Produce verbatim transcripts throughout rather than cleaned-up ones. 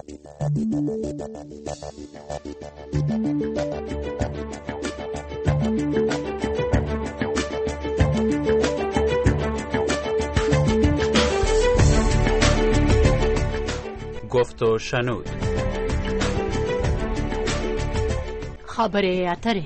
گفت و شنود. خبر اتره.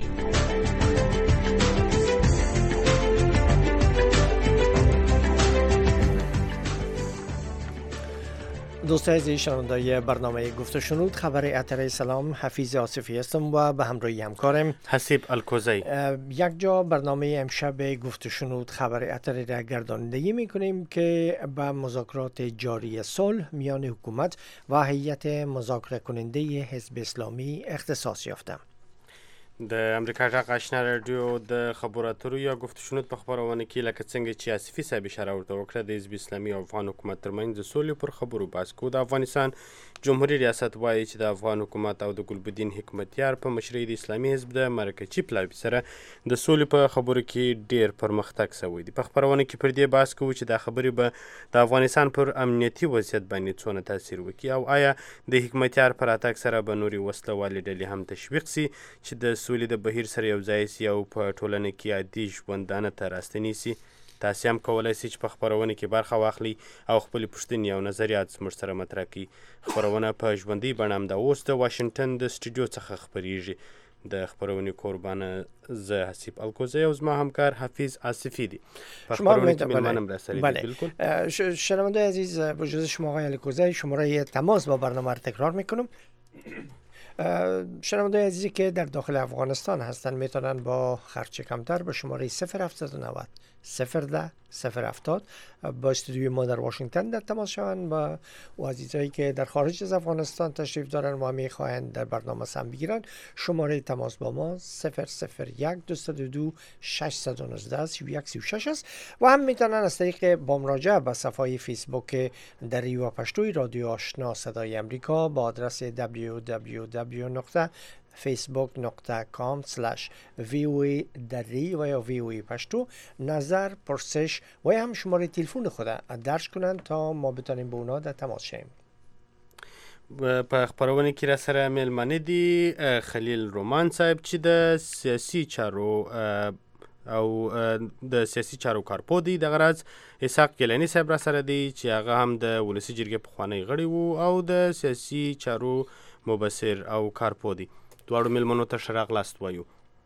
دوستان عزیز شنوندای برنامه گفت و شنود خبر اتره، سلام، حفیظ آصفی هستم و به همراهی همکارم حسیب الکوزی. یک جا برنامه امشب گفت و شنود خبر اتره را گردانندگی میکنیم که به مذاکرات جاری صلح میان حکومت و هیئت مذاکره کننده حزب اسلامی اختصاص یافته. د امریکا غږ آشنا رادیو د خبرو اترو یا گفت و شنود په خبرونه کې لکه څنګه چې آصفي صاحب اشاره ورته وکړه د حزب اسلامي او افغان حکومت ترمنځ د سولې پر خبرو بحث کوو. د افغانستان جمهوریت ریاست وایي چې د افغان حکومت او د ګلبدین حکمتیار په مشرۍ د اسلامي حزب د مرکزي پلاوي سره د سولې په خبرو کې ډیر پرمختګ شوی دی. په خبرونه کې پر دې بحث کوو چې دا خبرې به د افغانستان پر امنیتي وضعیت باندې څونه تاثیر وکړي او آیا د حکمتیار پر راتګ سره به نورې وسله والې ډلې هم تشویق سي چې د سولې د بهیر سره یو ځای سي او په ټولنه کې عادي ژوندانه ته راستنې سي. تاسې هم کولی سئ چې په خپرونه کې برخه واخلئ او خپلې پوښتنې او نظریات زموږ سره مطرح کړئ. خپرونه په ژوندۍ بڼه همدا اوس د واشنګټن د سټوډیو څخه خپریږي. د خپرونې قربانه زه حسیب الکوزی او زما همکار حفیظ آصفی دی. په خپرونه کې میلمانم راسره دی. بالکل. شنونده عزیز، با اجازه شما آقای الکوزی شماره تماس با برنامه را تکرار میکنم. شنونده عزیزی که در داخل افغانستان هستند میتونن با خرچ کمتر به شماره صفر هفتصد و نود صفر ده صفر هفتاد با استودیوی ما در واشنگتن در تماس شوند و عزیزایی که در خارج از افغانستان تشریف دارن و میخواهند در برنامه سهم بگیرن شماره تماس با ما صفر صفر یک دویست و دو ششصد و نوزده سی و یک سی و شش است و هم میتونن از طریق با مراجعه به صفحه فیسبوک دری و پشتوی رادیو آشنا صدای امریکا با آدرس دبلیو دبلیو دبلیو نقطه فیسبوک نقطه کام سلش وی او ای دری و یا وی او ای پشتو نظر، پرسش و یا هم شماره تلفن خود درج کنند تا ما بتانیم با اونا در تماس شیم. په خپرونه کې را سره میلمانه دي خلیل رومان صاحب چې د سیاسي چارو او د سیاسي چارو کارپو دی. دغه راز اسحاق ګیلاني صاحب را سره دی چې هغه هم د ولسي جرګې پخوانی غړی وو او د سیاسي چارو مبصر او کارپو دی. دواړو میلمنو ته ښه راغلاست وایو.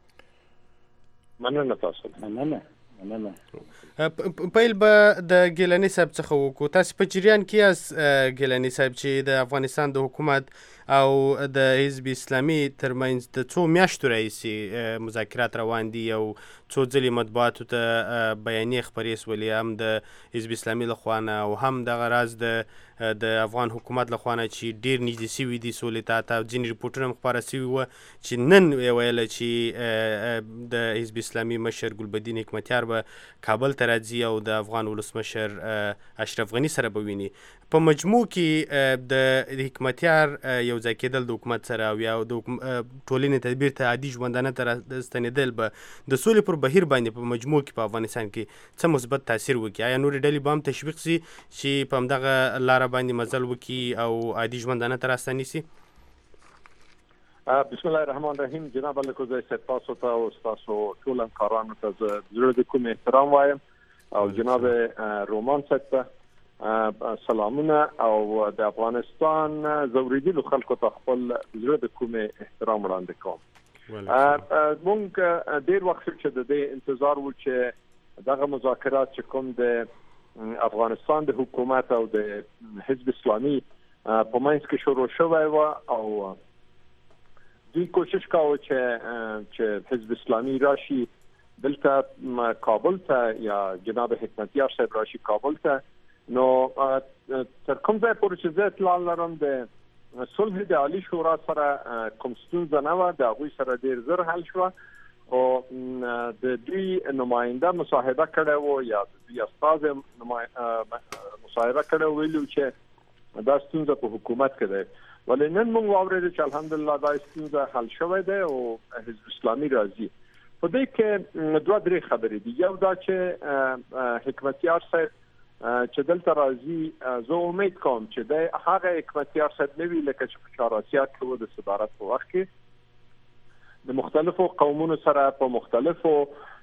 مننه تاسو. مننه مننه. پیل به د ګیلاني صاحب څخه وکړو. تاسو په جریان کې یاست ګیلاني صاحب چې د افغانستان د حکومت او د حزب اسلامي ترمنځ د څو میاشتو راهیسې مذاکرات روان دي او څو ځلې مطبوعاتو ته بیانیې خپرې سولې هم د حزب اسلامي لخوا نه او هم دغه راز د د افغان حکومت لخوا نه چې ډېر نږدې سوي دي سولې ته. حتی ځینې ریپورټونه هم خپاره سوي وه چې نن یې ویله چې د حزب اسلامي مشر ګلبدین حکمتیار به کابل ته راځي او د افغان ولسمشر اشرف غني سره به ویني. په مجموع کې د حکمتیار یو ځای کېدل د حکومت سره او یا د ټولنې تدبیر ته عادي ژوندانه ته راستنېدل به د سولې پر بهیر باندې په مجموع کې په افغانستان کې څه مثبت تاثیر وکړي؟ آیا نورې ډلې به هم تشویق سي چې په همدغه لاره باندې مزل وکړي او عادي ژوندانه ته راستنې سي؟ بسم الله الرحمن الرحیم. جناب الکوزی صاحب، تاسو ته او تاسو ټول همکارانو ته زه زړه د کوم احترام وایم او جناب رومان صاحب ته سلامونه او د افغانستان زوریدلو خلکو ته خپل زړه د کوم احترام وړاندې کوم. مونږ ډیر وخت چې د دې انتظار و چې دغه مذاکرات چې کوم د افغانستان د حکومت او د حزب اسلامي په منځ کې شروع شوی و او دوی کوشش کاوه چې چې حزب اسلامي راشي دلته کابل ته یا جناب حکمتیار صاحب راشي کابل ته. نو تر کوم ځای پورې چې زه اطلاع لرم د صلح د عالی شورا سره کوم ستونزه نه وه، د هغوی سره ډېر زر حل شوه او د دوی نماینده مصاحبه کړی و یا د دوی استازی مصاحبه کړی ویلي چې دا ستونزه په حکومت کې ده. ولې نن موږ واورېدو چې الحمدلله دا ستونزه حل شوی دی او حزب اسلامي راځي. په دې کې دوه درې خبرې دي. یو دا چې حکمتیار صاحب چې دلته راځي زه امید کوم چې د هغه حکمتیار صاحب نوي لکه چې په چهاراسیا کې د صدارت په وخت کې د مختلفو قومونو سره په مختلفو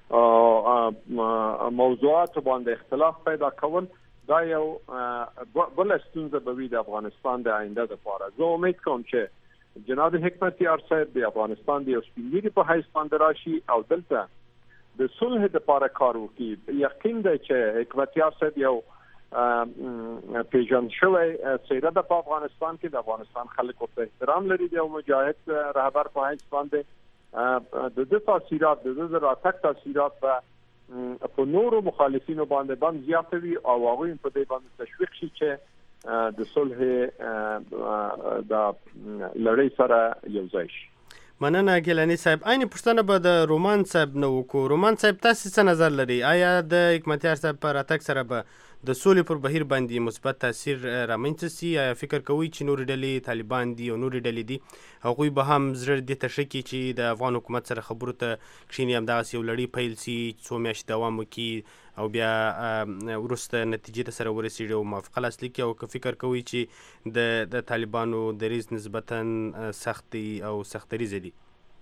موضوعاتو باندې اختلاف پیدا کول دا یو بل ستونزه به وي د افغانستان د آینده لپاره. زه امید کوم چې جناب حکمتیار صاحب د افغانستان د یو سپینږیري په حیث باندې راشي او دلته د صلح لپاره کار وکړي. یقین دی چې حکمتیار صاحب یو پیژند شوی څیره ده په افغانستان کې. د افغانستان خلک ورته احترام لري. د یو مجاهد رهبر په حیث باندې د دې تاثیرات د دې راتګ تاثیرات په په نورو مخالفینو باندې باندې زیاتوي او هغوی په دې باندې تشویق شي چې د صلح د لړۍ سره یو ځای شي. مننه ګیلاني صاحب. عین پوښتنه به د رومان صاحب نه وکړو. رومان صاحب تاسو څه نظر لري؟ آیا د حکمتیار صاحب پر راتګ سره به د سولې پر بهیر باندې مثبت تاثیر رامنځته شي؟ آیا فکر کوئ چې نورې ډلې طالبان دي او نورې ډلې دي هغوی به هم زړه دې ته ښه کړي چې د افغان حکومت سره خبرو ته کښېني، همدغسې یو لړۍ پیل شي څو میاشتې دوام وکړي او بیا وروسته نتیجې ته سره ورسېږي او موافقه لاسلیک کړي؟ او که فکر کوئ چې د د طالبانو دریځ نسبتا سخت دی او سخت‌دریځه دی؟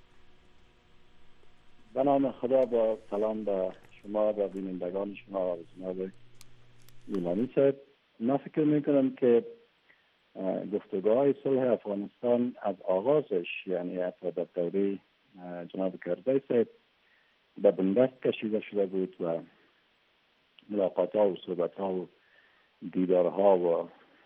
به نام خدا، با سلام به شما و بینندگان شما و جناب گیلانی صاحب. من فکر میکنم که گفتگوهای صلح افغانستان از آغازش، یعنی حتی در دوره جناب کرزی صاحب، به بنبست کشیده شده بود و ملاقات ها و صحبت ها و دیدارها و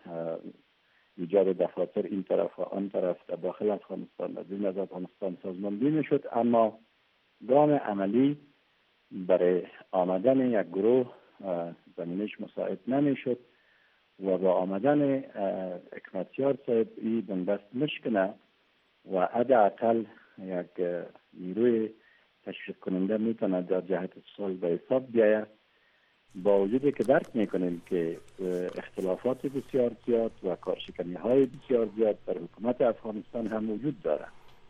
ایجاد دفاتر این طرف و آن طرف در داخل افغانستان از این از افغانستان سازماندهی میشد، اما گام عملی برای آمدن یک گروه زمینش مساعد نمیشد و با آمدن حکمتیار صاحب این بنبست مشکنه و حداقل یک نیروی تشویق کننده میتونه در جهت صلح به حساب بیاید، با وجودی که درک میکنیم که اختلافات بسیار زیاد و کارشکنی های بسیار زیاد در حکومت افغانستان هم وجود داره.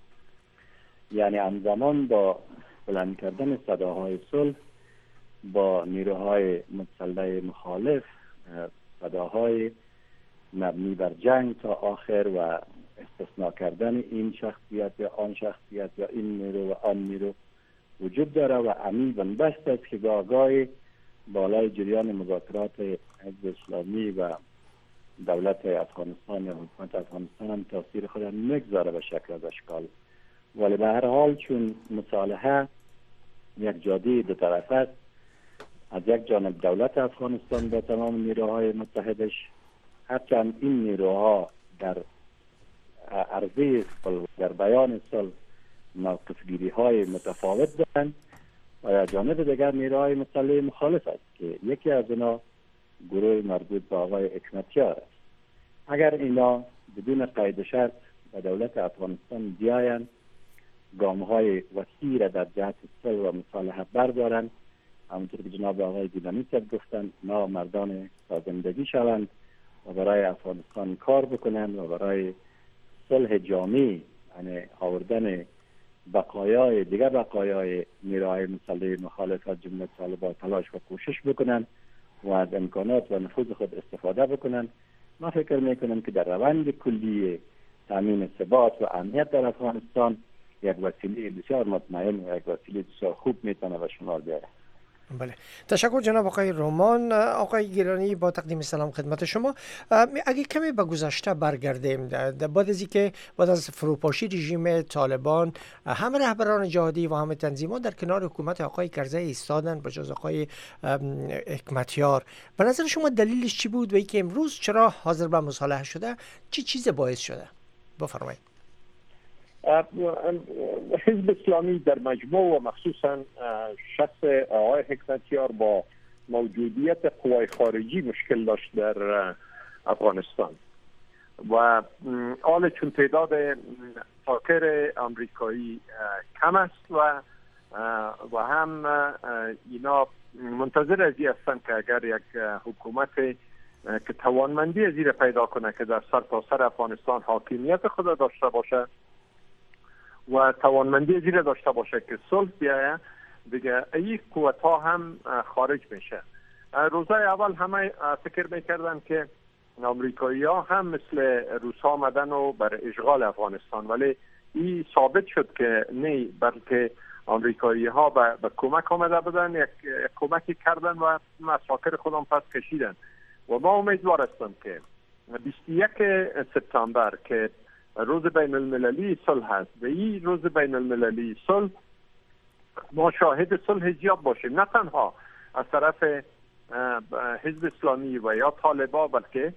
یعنی همزمان با بلند کردن صداهای صلح با نیروهای مسلح مخالف، صداهای مبنی بر جنگ تا آخر و استثناء کردن این شخصیت یا آن شخصیت یا این نیرو و آن نیرو وجود داره و عمی بنبست است که گاهی بالای جریان مذاکرات حزب اسلامی و دولت افغانستان یا حکومت افغانستان هم تاثیر خود نگذاره به شکل و اشکال. ولی به هر حال چون مصالحه یک جاده دو طرف است، از یک جانب دولت افغانستان با تمام نیروهای متحدش، هرچند این نیروها در عرضه صلح در بیان صلح موقفگیری های متفاوت دارند، و از جانب دیگر نیروهای مسلح مخالف است که یکی از اینا گروه مربوط به آقای حکمتیار است. اگر اینا بدون قید شرط به دولت افغانستان بیایند، گام های وسیع را در جهت صلح و مصالحه بردارند، همونطور که جناب آقای گیلانی صاحب گفتند، ما مردان سازندگی شوند و برای افغانستان کار بکنند و برای صلح جامعی، یعنی آوردن بقایای دیگر بقایای نیروهای مسلح مخالف از جمله طالبان تلاش و کوشش بکنند و از امکانات و نفوذ خود استفاده بکنند. ما فکر میکنم که در روند کلی تامین ثبات و امنیت در افغانستان یک وسیله بسیار مطمئن و یک وسیله بسیار خوب میتونه به شمار بیاره. بله، تشکر جناب آقای رومان. آقای گیلانی، با تقدیم سلام خدمت شما. اگه کمی به گذشته برگردیم، بعد از اینکه بعد از فروپاشی رژیم طالبان همه رهبران جهادی و همه تنظیمات در کنار حکومت آقای کرزی ایستادن به جز آقای حکمتیار، به نظر شما دلیلش چی بود و اینکه امروز چرا حاضر به مصالحه شده؟ چی چیز باعث شده؟ بفرمایید. حزب اسلامی در مجموع و مخصوصا شخص آقای حکمتیار با موجودیت قوای خارجی مشکل داشت در افغانستان و حال چون تعداد فاکر آمریکایی کم است و و هم اینا منتظر از این هستند که اگر یک حکومت که توانمندی زیر پیدا کنه که در سر تا سر افغانستان حاکمیت خود داشته باشه و توانمندی زیر داشته باشه که صلح بیایه، دیگه این قوت ها هم خارج میشه روزای اول همه فکر میکردن که آمریکایی ها هم مثل روس ها آمدن و برای اشغال افغانستان، ولی این ثابت شد که نه، بلکه آمریکایی ها به, به کمک آمده بودن، یک, یک کمکی کردن و مساکر خودم پس کشیدن. و ما امیدوار هستم که بیست و یک سپتامبر که روز بین المللی صلح هست، و این روز بین المللی صلح ما شاهد صلح زیاد باشیم، نه تنها از طرف حزب اسلامی و یا طالبان، بلکه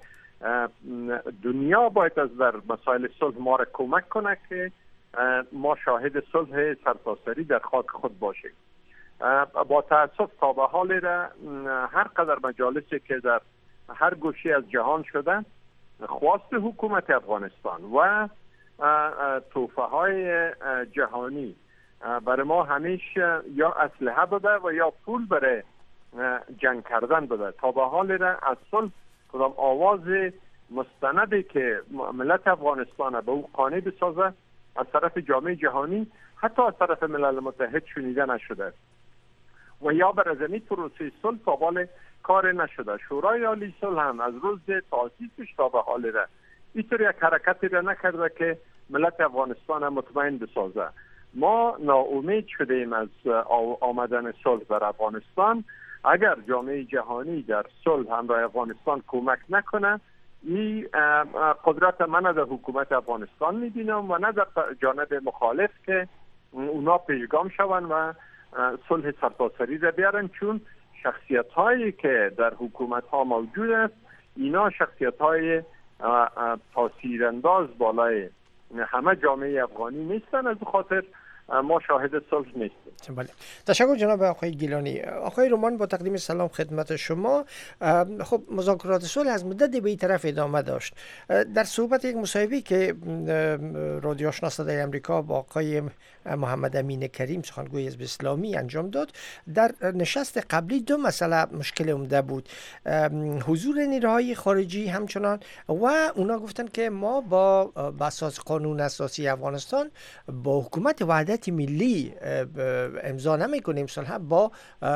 دنیا باید از در مسائل صلح ما را کمک کنه که ما شاهد صلح سرتاسری در خاک خود باشیم. با تاسف تا به حال را هر قدر مجالسی که در هر گوشه از جهان شده، خواست حکومت افغانستان و توفه های جهانی برای ما همیشه یا اسلحه بوده و یا پول برای جنگ کردن بوده. تا به حال را از صلح کدام آواز مستندی که ملت افغانستان به او قانع بسازه از طرف جامعه جهانی، حتی از طرف ملل متحد شنیده نشده و یا بر زمین پروسه صلح تا بال کار نشده. شورای عالی صلح هم از روز تأسیسش تا به حال را اینطور یک حرکتی را نکرده که ملت افغانستان مطمئن بسازه. ما ناامید شدیم از آمدن صلح در افغانستان. اگر جامعه جهانی در صلح همراه افغانستان کمک نکنه، این قدرت من در حکومت افغانستان میبینم و نه در جانب مخالف که اونا پیشگام شون و صلح سرتاسری را بیارن، چون شخصیت هایی که در حکومت ها موجود است اینا شخصیت های تاثیرانداز بالای همه جامعه افغانی نیستن. از خاطر ما شاهد صلح نیستیم. بله. تشکر جناب آقای گیلانی. آقای رومان، با تقدیم سلام خدمت شما. خب مذاکرات صلح از مدت به این طرف ادامه داشت. در صحبت یک مصاحبه که رادیو آشنا صدای امریکا با آقای محمد امین کریم سخنگوی حزب اسلامی انجام داد، در نشست قبلی دو مسئله مشکل عمده بود: حضور نیروهای خارجی همچنان و اونا گفتن که ما با اساس قانون اساسی افغانستان با حکومت وحدت ملی امضا نمی کنیم، صلح با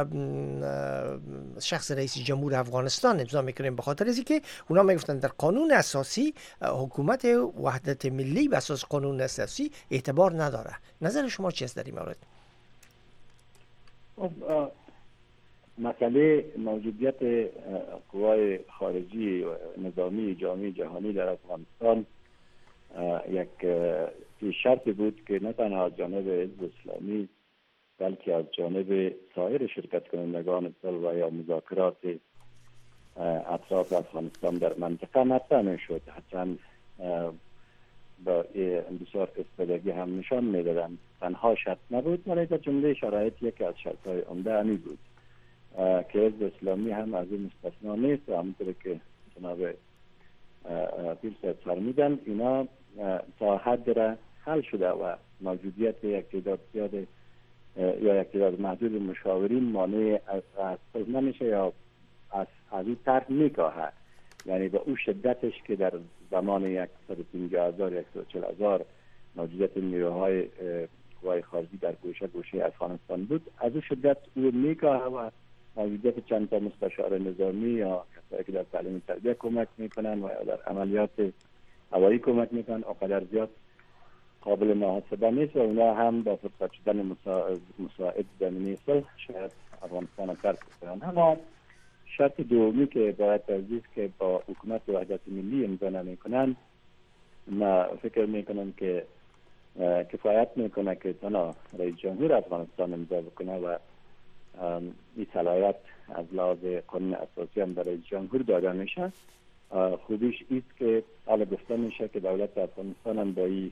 شخص رئیس جمهور افغانستان امضا میکنیم، به خاطر از اینکه اونا میگفتن در قانون اساسی حکومت وحدت ملی به اساس قانون اساسی اعتبار نداره. نظر شما چی است در این مورد؟ مسئله موجودیت قوای خارجی و نظامی جامعه جهانی در افغانستان یک شرط بود که نه تنها از جانب حزب اسلامی بلکه از جانب سایر شرکت کنندگان صلح و یا مذاکرات اطراف افغانستان در منطقه مطرح میشد. حتما با بسیار استفادگی هم نشان میدادن. تنها شرط نبود ولی در جمله شرایطی که از شرطهای عمده همی بود که حزب اسلامی هم از این مستثنا نیست و همونطور که جناب پیر صاحب فرمودن اینا تا حد را حل شده و موجودیت یک تعداد زیاد یا یک تعداد محدود مشاورین مانع از صلح نمیشه یا از از این طرح میکاهد. یعنی به او شدتش که در زمان صد و پنجاه هزار صد و چهل هزار موجودیت نیروهای قوای خارجی در گوشه گوشه افغانستان بود، از او شدت او میکاهد و موجودیت چند تا مستشار نظامی یا کسایی که در تعلیم تربیه کمک میکنن و در عملیات هوایی کمک میکنن اونقدر زیاد قابل محاسبه نیست و اونا هم با فرصت شدن مساعد زمینی صلح شاید افغانستان ترک کنند. اما شرط دومی که باید تجدید که با حکومت وحدت ملی امضا نمیکنن، ما فکر میکنم که کفایت میکنه که تنها رئیس جمهور افغانستان امضا بکنه و این صلاحیت از لحاظ قانون اساسی هم برای جمهور داده میشه. خوبیش ایست که حالا گفته میشه که دولت افغانستان هم با این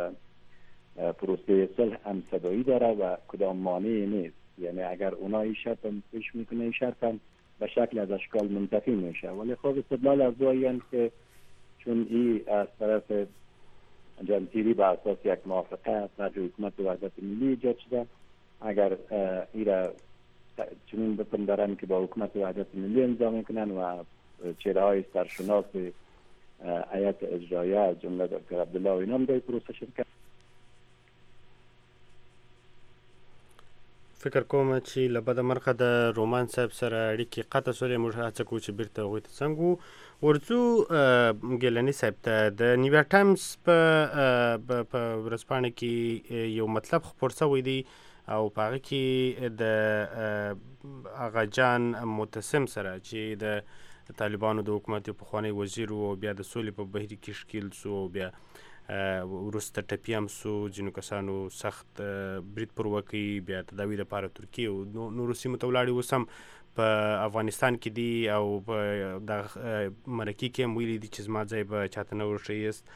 پروسه صلح هم صدایی داره و کدام مانعی نیست. یعنی اگر اونا این شرط هم پیش میکنه، این شرط هم به شکل از اشکال منتفی میشه. ولی خب استدلال از روی که چون این از طرف جمهوری به اساس یک موافقه از طرف حکومت وحدت ملی ایجاد شده، اگر این را چنین بپندارن که با حکومت وحدت ملی امضا میکنن و چهره های سرشناس هیئت اجراییه از جمله دکتر عبدالله و اینام در پروسه شرکت. فکر کوم چې له بده مرغه د رومان صاحب سره اړیکې قطع شولې. موږ هڅه کوو چې بیرته هغوی ته څنګه ورځو. ګیلاني صاحب ته د نیویارک ټایمز په په ورځپاڼه کې یو مطلب خپور شوی دی او په هغه کې د آغا جان معتصم سره چې د طالبانو د حکومت پخوانی وزیر او بیا د سولې په بهیر کې ښکیل سو، بیا وروسته ټپي هم سو، ځینو کسانو سخت برید پر وکړي، بیا تداوي دپاره ترکیې او نورو سیمو ته ولاړې. اوس هم په افغانستان کې دي او په دغه مرکې کې هم ویلي دي چې زما ځای به چاته نه ورښیست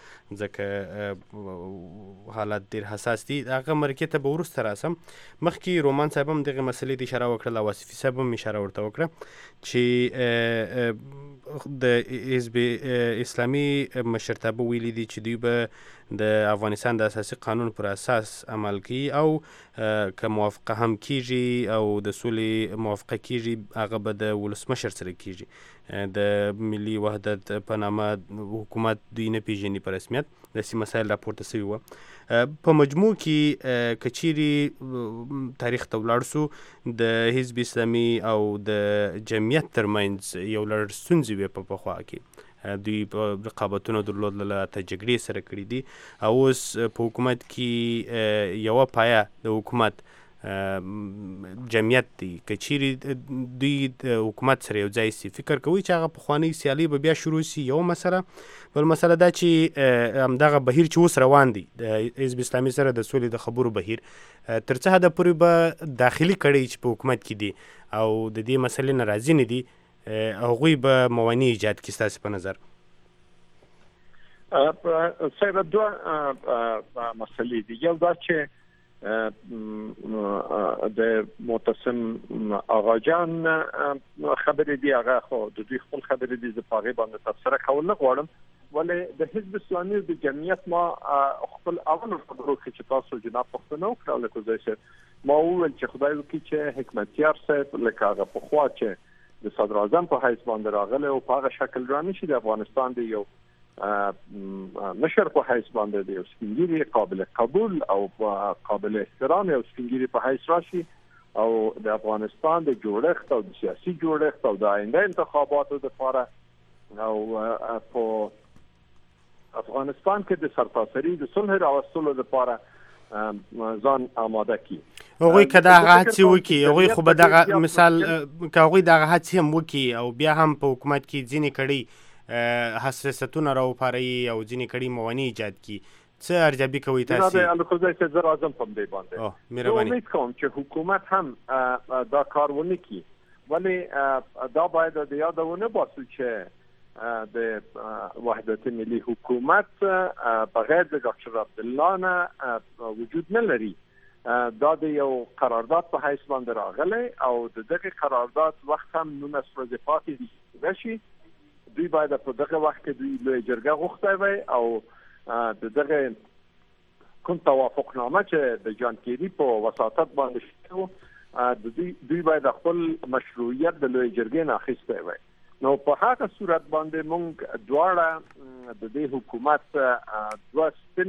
ځکه حالات ډېر حساس دي. هغه مرکې ته به وروسته راسم. مخکې رومان صاحب هم دغې مسلې ته اشاره وکړله او آصفي صاحب هم اشاره ورته وکړه چې د حزب اسلامي مشرتابه ویلي دي چې دوی به د افغانستان د اساسي قانون پر اساس عمل کوي او که موافقه هم کیږي او د سولې موافقه کیږي هغه به د ولسمشر سره کیږي. د ملي وحدت په نامه حکومت دوی نه پیژني په رسمیت. داسې مسایل راپورته شوي وه. په مجموع کې که چیرې تاریخ ته ولاړ سو د حزب اسلامي او د جمعیت ترمنځ یو لړ ستونزې وې په پخوا کې. دوی رقابتونه درلودله، ته جګړې سره کړي دي او اوس په حکومت کې یوه پایه د حکومت جمعیت دی. که چیرې دوی د حکومت سره یو ځای سي، فکر کوئ چې هغه پخوانۍ سیالۍ به بیا شروع سي؟ یو مسله. بل مسله دا چې همدغه بهیر چې اوس روان دی د حزب اسلامي سره د سولې د خبرو بهیر تر څه حده پورې به داخلي کړی چې په حکومت کې دي او د دې مسلې نه راضي نه دي، هغوی به موانع ایجاد کړي ستاسې په نظر؟ صاحب دوه مسلې دي. یو دا چې د معتصم آغا جان خبرې دي، هغه خو د دوی خپل خبرې دي، زه په هغې باندې تبصره کول نه غواړم. ولې د حزب اسلامي او د جمعیت ما خپل اولو خبرو کې چې تاسو جناب پوښتنه وکړه لکه ځای صاحب ما وویل چې خدای وکړي چې حکمتیار صاحب لکه هغه پخوا چې د صدر اعظم په حیث باندې راغلی او په هغه شکل رانشي د افغانستان د یو مشر په حیث باندې د یو سپینګیري قابل قبول او قابل احترام او سپینګیري په حیث راشي او د افغانستان د جوړښت او د سیاسي جوړښت او د آینده انتخاباتو لپاره او په افغانستان کې د سرتاسري د صلح راوستلو لپاره ځان آماده کړي. هغوی که دغه هڅې وکړي، هغوی خو به دغه مثال که هغوی دغه هڅې هم وکړي او بیا هم په حکومت کې ځینې کړي حساسیتونه راوپاروي او ځینې کړي موانع ایجاد کړي، څه ارزیابي کوئ تاسې؟ جناب الخوزی صاحب زه راځم په دې باندې. زه امید کوم چې حکومت هم دا کار ونه کړي، ولې دا باید د یاده ونه باسو چې د وحدت ملي حکومت بغیر د ډاکټر عبدالله نه وجود نه لري. دا د یو قرارداد په حیث باندې راغلی او د دغه قرارداد وخت هم نولس ورځې پاتې دي شي. دوی باید په دغه وخت کې دوی لویه جرګه غوښتی وی او د دغه کوم توافقنامه چې د جان کیری په وساطت باندې شوی و دوی دوی باید خپل مشروعیت د لویه جرګې نه اخیستی وی. نو په هغه صورت باندې موږ دواړه د دې حکومت دوه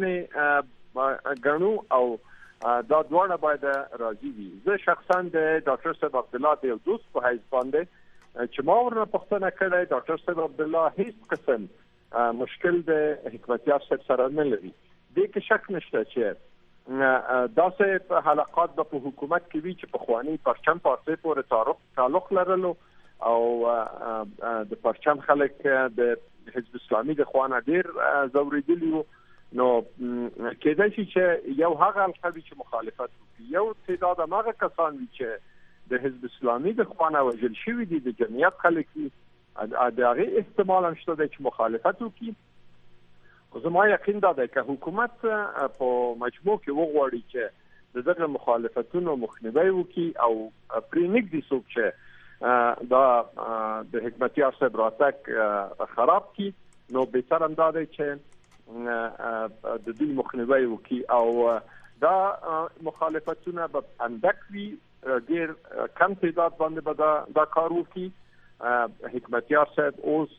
ستنې ګڼو او دا دواړه باید راضي وي. زه شخصا د ډاکټر صاحب عبدالله د یو دوست په حیث باندې چې ما ورنه پوښتنه کړې، ډاکټر صاحب عبدالله هیڅ قسم مشکل د حکمتیار صاحب سره نه لري. دې کې شک نشته چې داسې حلقات به په حکومت کې وي چې پخواني پرچم پارټۍ پورې تعلق لرلو او د پرچم خلک د حزب اسلامي د خوانه ډیر زوریدلی وو. نو کېدای شي چې یو هغه القابي چې مخالفت وکړي، یو تعداد هغه کسان وي چې د حزب اسلامي د خوانه وژل شوي دي، د جمعیت خلک وي، د هغې احتمال هم شته دی چې مخالفت وکړي. خو زما یقین دا دی که حکومت په مجموع کې وغواړي چې د دغه مخالفتونو مخنیوی وکړي او پرې نږدې څوک چې دا د حکمتیار صاحب راتګ خراب کی، نو بهتر هم دا دی چې د دوی مخنیوی وکړي او دا مخالفتونه به اندک وي، ډېر کم تعداد باندې به دا کار وکړي. حکمتیار صاحب اوس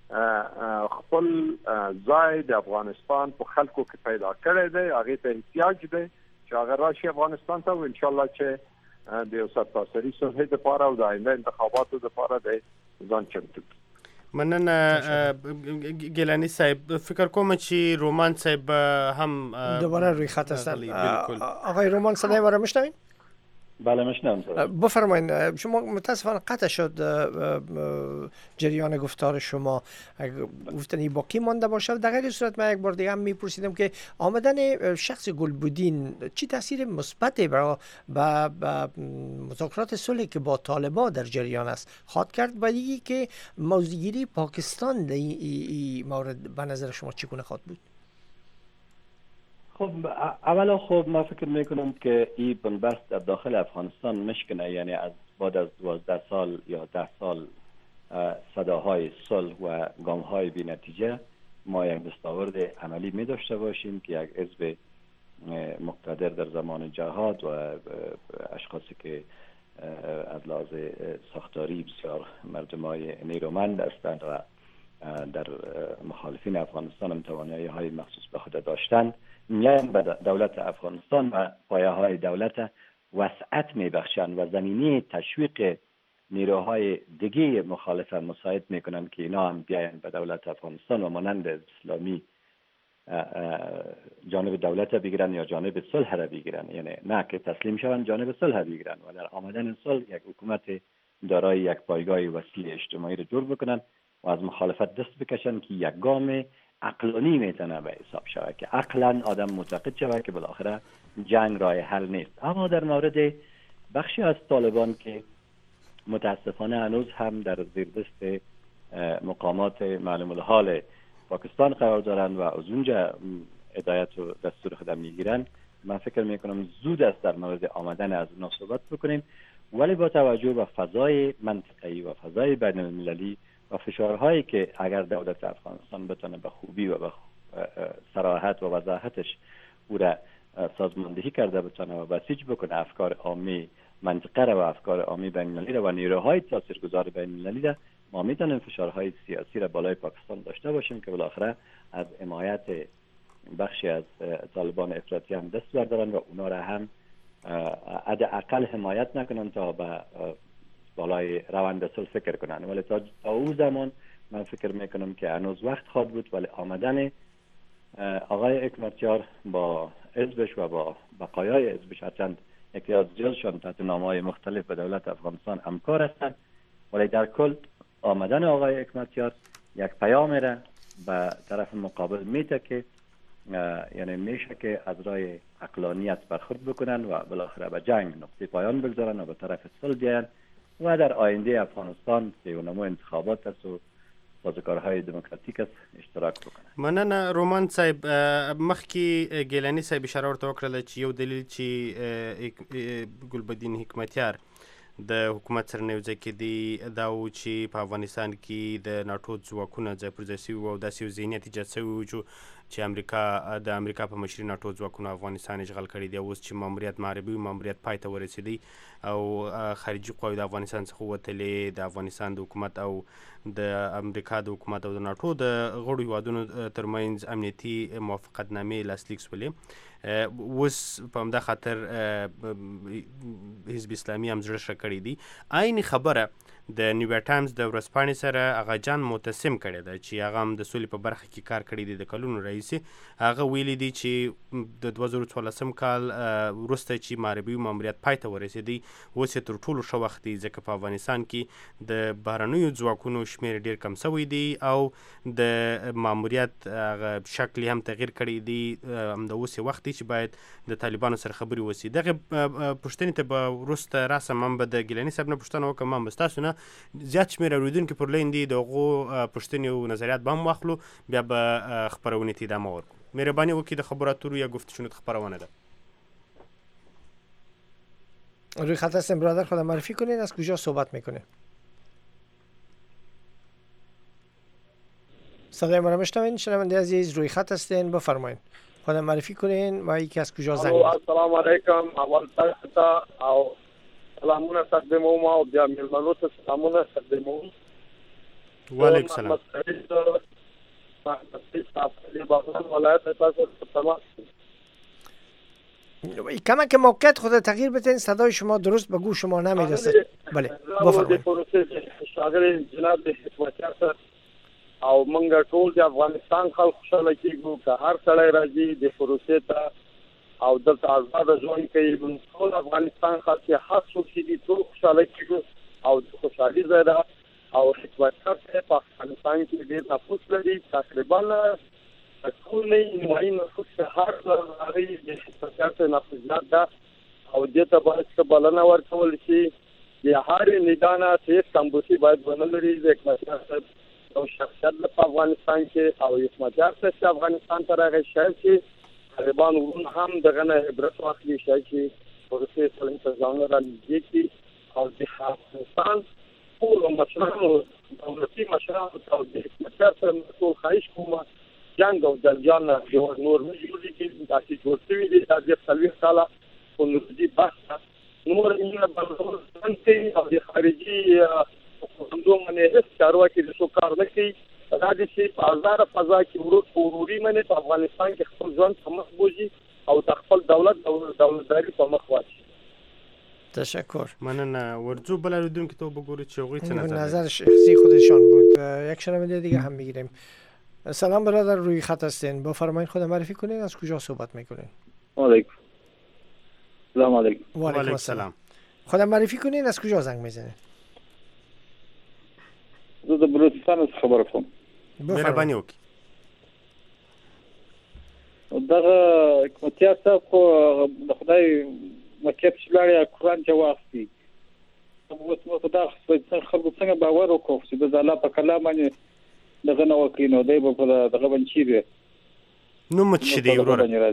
خپل ځای د افغانستان په خلکو کې پیدا کړی دی، هغې ته احتیاج دی چې هغه راشي افغانستان ته او انشاءالله چې د یو سرتاسري صلح لپاره او د آینده انتخاباتو لپاره د ځان چمتو. مننه گیلانی صاحب. فکر کوم چې رومان صاحب هم دوباره روی خط هستن. آقای رومان صدای ما را میشنوین؟ بله میشنوم. بفرمایید. شما متاسفانه قطع شد جریان گفتار شما. گفتنی باقی مانده باشه. در غیر صورت من یک بار دیگه هم میپرسیدم که آمدن شخص گلبدین چی تاثیر مثبتی برای با مذاکرات صلحی که با طالبان در جریان است خواهد کرد و دیگه که موضوعگیری پاکستان در این مورد به نظر شما چگونه خواهد بود؟ خب اولا خب ما فکر میکنم که این بنبست در داخل افغانستان مشکنه، یعنی از بعد از دوازده سال یا ده سال صداهای صلح و گامهای بی نتیجه ما یک دستاورد عملی می داشته باشیم که یک حزب مقتدر در زمان جهاد و اشخاصی که از لحاظ ساختاری بسیار مردمای نیرومند هستند و در مخالفین افغانستان هم توانایی های مخصوص به خود داشتند میان به دولت افغانستان و پایه های دولت وسعت میبخشند و زمینه تشویق نیروهای دیگه مخالفت مساعد میکنند که اینا هم بیاین به دولت افغانستان و مانند اسلامی جانب دولت بگیرن یا جانب صلح را بگیرن، یعنی نه که تسلیم شوند جانب صلح بگیرن و در آمدن صلح یک حکومت دارای یک پایگاه وسیع اجتماعی را جور بکنن و از مخالفت دست بکشن که یک گام عقلانی میتونه به حساب شود که عقلا آدم معتقد شود که بالاخره جنگ راه حل نیست. اما در مورد بخشی از طالبان که متاسفانه هنوز هم در زیردست مقامات معلوم الحال پاکستان قرار دارند و از اونجا هدایت و دستور خودم میگیرن، من فکر میکنم زود است در مورد آمدن از اونا صحبت بکنیم، ولی با توجه به فضای منطقه‌ای و فضای بین المللی و فشارهایی که اگر دولت افغانستان بتونه به خوبی و به صراحت و وضاحتش او را سازماندهی کرده بتونه و بسیج بکنه افکار عامی منطقه را و افکار عامی بین المللی را و نیروهای تاثیرگذار بین المللی را، ما میتونیم فشارهای سیاسی را بالای پاکستان داشته باشیم که بالاخره از حمایت بخشی از طالبان افراطی هم دست بردارن و اونا را هم حداقل حمایت نکنن تا به بالای روند صلح فکر کنن. ولی تا اون زمان من فکر میکنم که هنوز وقت خواهد بود، ولی آمدن آقای حکمتیار با حزبش و با بقایای حزبش هرچند یکی از جلشان تحت نامه‌های مختلف به دولت افغانستان همکار هستند، ولی در کل آمدن آقای حکمتیار یک پیام را به طرف مقابل میده که یعنی میشه که از راه عقلانیت برخورد بکنن و بالاخره به جنگ نقطه پایان بگذارن و به طرف صلح بیاین و در آینده افغانستان که اونمو انتخابات است و سازوکارهای دموکراتیک است اشتراک بکنن. مننه رومان صاحب. مخکې ګیلانی صاحب اشاره ورته وکړله چې یو دلیل چې ګلبدین حکمتیار د حکومت سره نه یوځای کېدی دا و چې په افغانستان کې د ناټو ځواکونه ځای پر ځای شوي وو او داسې یو ذهنیت ایجاد شوی و چې امریکا د امریکا په مشري ناټو ځواکونو افغانستان اشغال کړی دی. اوس چې ماموریت معربي ماموریت پای ته ورسېدی او خارجي قواوې د افغانستان څخه وتلې، د افغانستان د حکومت او د امریکا د حکومت او د ناټو د غړو هیوادونو ترمنځ امنیتي موافقتنامې لاسلیک شولې. اوس په همدا خاطر حزب اسلامي هم زړه ښه کړی دی. عین خبره د نیویارک ټایمز د ورځپاڼې سره هغه جان متسم کړې ده چې هغه هم د سولې په برخه کې کار کړی دی د کلونو راهیسې. هغه ویلي دی چې د دوه زره څوارلسم کال وروسته چې معربي ماموریت پای ته ورسېدی اوس یې تر ټولو ښه وخت دی، ځکه په افغانستان کې د بهرنیو ځواکونو شمېر ډېر کم شوی دی او د ماموریت هغه شکل هم تغییر کړی دی. همدا اوس یې وخت دی چې باید د طالبانو سره خبرې وسي. دغه پوښتنې ته به وروسته راسم. هم به د ګیلاني صاحب نه پوښتنه وکړم، هم به ستاسو نه زیات شمېر اورېدونکي پر لاین دي، د هغو پوښتنې او نظریات به هم واخلو، بیا به خپرونې ته ادامه ورکړو. مهرباني وکړئ د خبرو اترو یا گفتشنود خبرونه ده. روی خط هستیم برادر، خودم معرفی کنین، از کجا صحبت میکنه؟ صدای ما را میشنوین؟ شنونده عزیز روی خط هستین، بفرمایید خودم معرفی کنین و یکی از کجا زنگ میزنید. السلام علیکم. اول تاسو او سلامونه تقدیموم او بیا میلمنو ته سلامونه تقدیموم. وعلیکم السلام. کمک موقعیت خود تغییر بدین، صدای شما درست به گوش شما نمیرسه. بله بفرمایید. شاګر جناب حکمتیار او منګه ټول د افغانستان خلک خوشاله کیږو که هر سړی راځي د پروسې ته او دلته آزاد ژوند کوي. ټول افغانستان خلک هر څوک چې دي ټول خوشاله کیږو او خوشحالي زیاده او حکمتیار په افغانستان کې ډېر نفوس لري، تقریبا ټول نیمایي نفوس هر هغه د حکمتیار څخه نفوس زیات ده او دې ته باید څه بلنه ورکول شي. د هر میدانه چې کمبوسي باید ونه لري د حکمتیار صاحب او شخصیت په افغانستان کې او حکمتیار صاحب افغانستان ته راغی شاید چې طالبان ورون هم دغه نه عبرت واخلي، شاید چې پروسې سره انتظام را نږدې کړي او د افغانستان ټول مشرانو دولتي مشرانو ته د حکمتیار صاحب ټول خواهش کوم جنګ او جنجال نه نور نه جوړېږي، داسې جوړ شوي دي دا د څلوېښت کاله په نورجي بحث نور اینه بلدان کوي او د خارجي حکومتونو باندې هیڅ چارواکي د څه کار نه کوي. دا د شي په آزاد فضا کې ورور وروري باندې په افغانستان کې خپل ځان په مخ بوزي او د خپل دولت او دولتداري په مخ واچي. تشکر. مننه. ورجو بل اردون که تو بگوری چه اوقی چه نظر نظر شخصی خودشان بود. یک شنونده دیگه هم میگیریم. سلام برادر، روی خط هستین، با فرمایید خود معرفی کنین، از کجا صحبت میکنین؟ علیکم. سلام علیکم. و علیکم السلام. خود معرفی کنین، از کجا زنگ میزنین؟ زه د بلوچستان څخه خبر کوم. مهرباني وکړئ. دغه حکمتیار صاحب خو د خدای مکتب چې لاړې قرآن چې واخلي اوس نو خدای خلکو څنګه باور وکړو چې د الله په کلام باندې دغه نه وکړي نو دی به په دغه باندې چیرې نوم څه دی وروره؟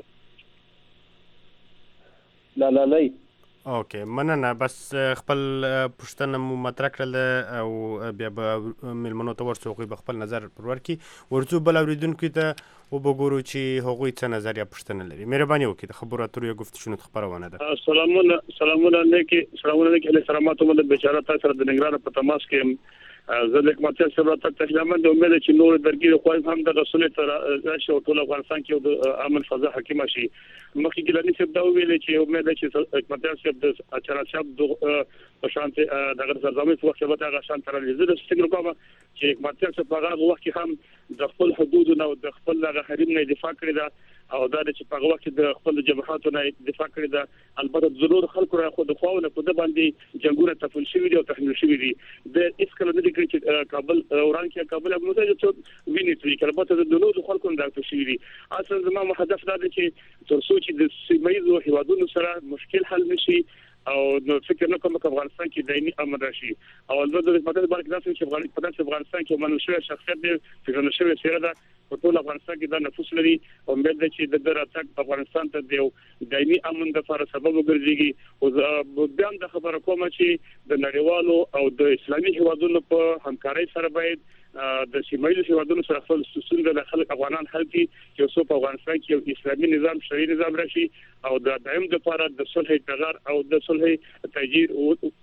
لا لا لای اوکې مننه. بس خپل پوښتنه مو مطرح کړله او بیا به مېلمنو ته ورسو هغوی به خپل نظر پر ورکړي. ورځو بل اورېدونکي ته وبګورو چې هغوی څه نظر یا پوښتنه لري. مهرباني وکړئ. د خبرو اترو یا گفتشونو خپرونه ده. سلامونه سلامونه علیکم. سلامونه علیکم. سلامات هم د بیچاره تاسو سره د نګران په تماس کې زه د حکمتیار صاحب ته تسلیمه د امید چې نور درګي خو هم د رسول تر راشي ټول افغانستان کې د امن فضا حکیمه شي. مخکې ګلانی صاحب دا ویل چې امید چې حکمتیار صاحب د اچرا صاحب د شانت دغه سرزمین په وخت به هغه شانت راځي د څنګه کومه چې حکمتیار صاحب هغه وخت هم د خپل حدود او د خپل حریم نه دفاع کړی دا او دا چې په هغه وخت د خپل جبهاتو نه دفاع کړی دا. البته ضرور خلکو را خو د خواونه په د باندې جنگونه تفصیل شوی دي او تحمیل شوی دي. د اسکل د دې چې کابل وران کې کابل موږ ته چې ویني چې البته د دولت خلکو نه تفصیل شوی دي. اصل زموږ هدف دا دی چې تر څو چې د سیمایي هیوادونو سره مشکل حل نشي او نو فکر نه کوم چې افغانستان کې دایمي امن راشي او البته د مدد بارک داسې چې افغانستان افغانستان کې منشور شخصیت دی چې نشوي سره دا په ټول افغانستان کې د نفوس لري او امید ده چې د دراتک افغانستان ته دی دایمي امن د لپاره سبب وګرځي. او بیا د خبره کوم چې د نړیوالو او د اسلامي هیوادونو په همکارۍ سره باید د سیمایي هیوادونو سره خپل ستونزې د خلک افغانان حل کړي چې څو په افغانستان کې یو اسلامي نظام شرعي نظام راشي او د دایم لپاره د صلح پیغام او د صلح تجدید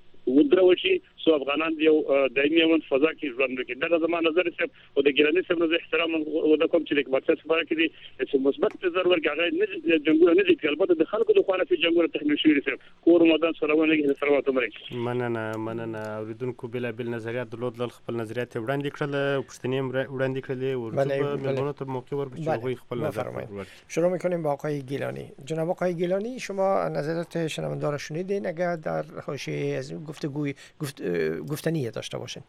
ودرول شي سو افغانان یو دایمي امن فضا کې ژوند وکړي. دا زموږ نظر چې او د ګرانی سم نظر احترام او د کوم چې د حکومت سره کې دي چې مثبت نظر ورکړي هغه نه جنګونه نه دي البته د خلکو د خوانه په جنګونه تحمیل شوی دي. کور مدان سلامونه کې سلامات علیکم. مننه مننه. اوریدونکو بلا بل نظریات درلودل خپل نظریات وړاندې کړل پوښتنې وړاندې کړلې ورته ملګرو ته موقع ورکړي خپل نظر ورکړي. شروع می‌کنیم با آقای گیلانی. جناب آقای گیلانی شما نظرات شنوندگان را شنیدین، اگر در حاشیه از گفتگوی گفت گفتنی داشته باشین.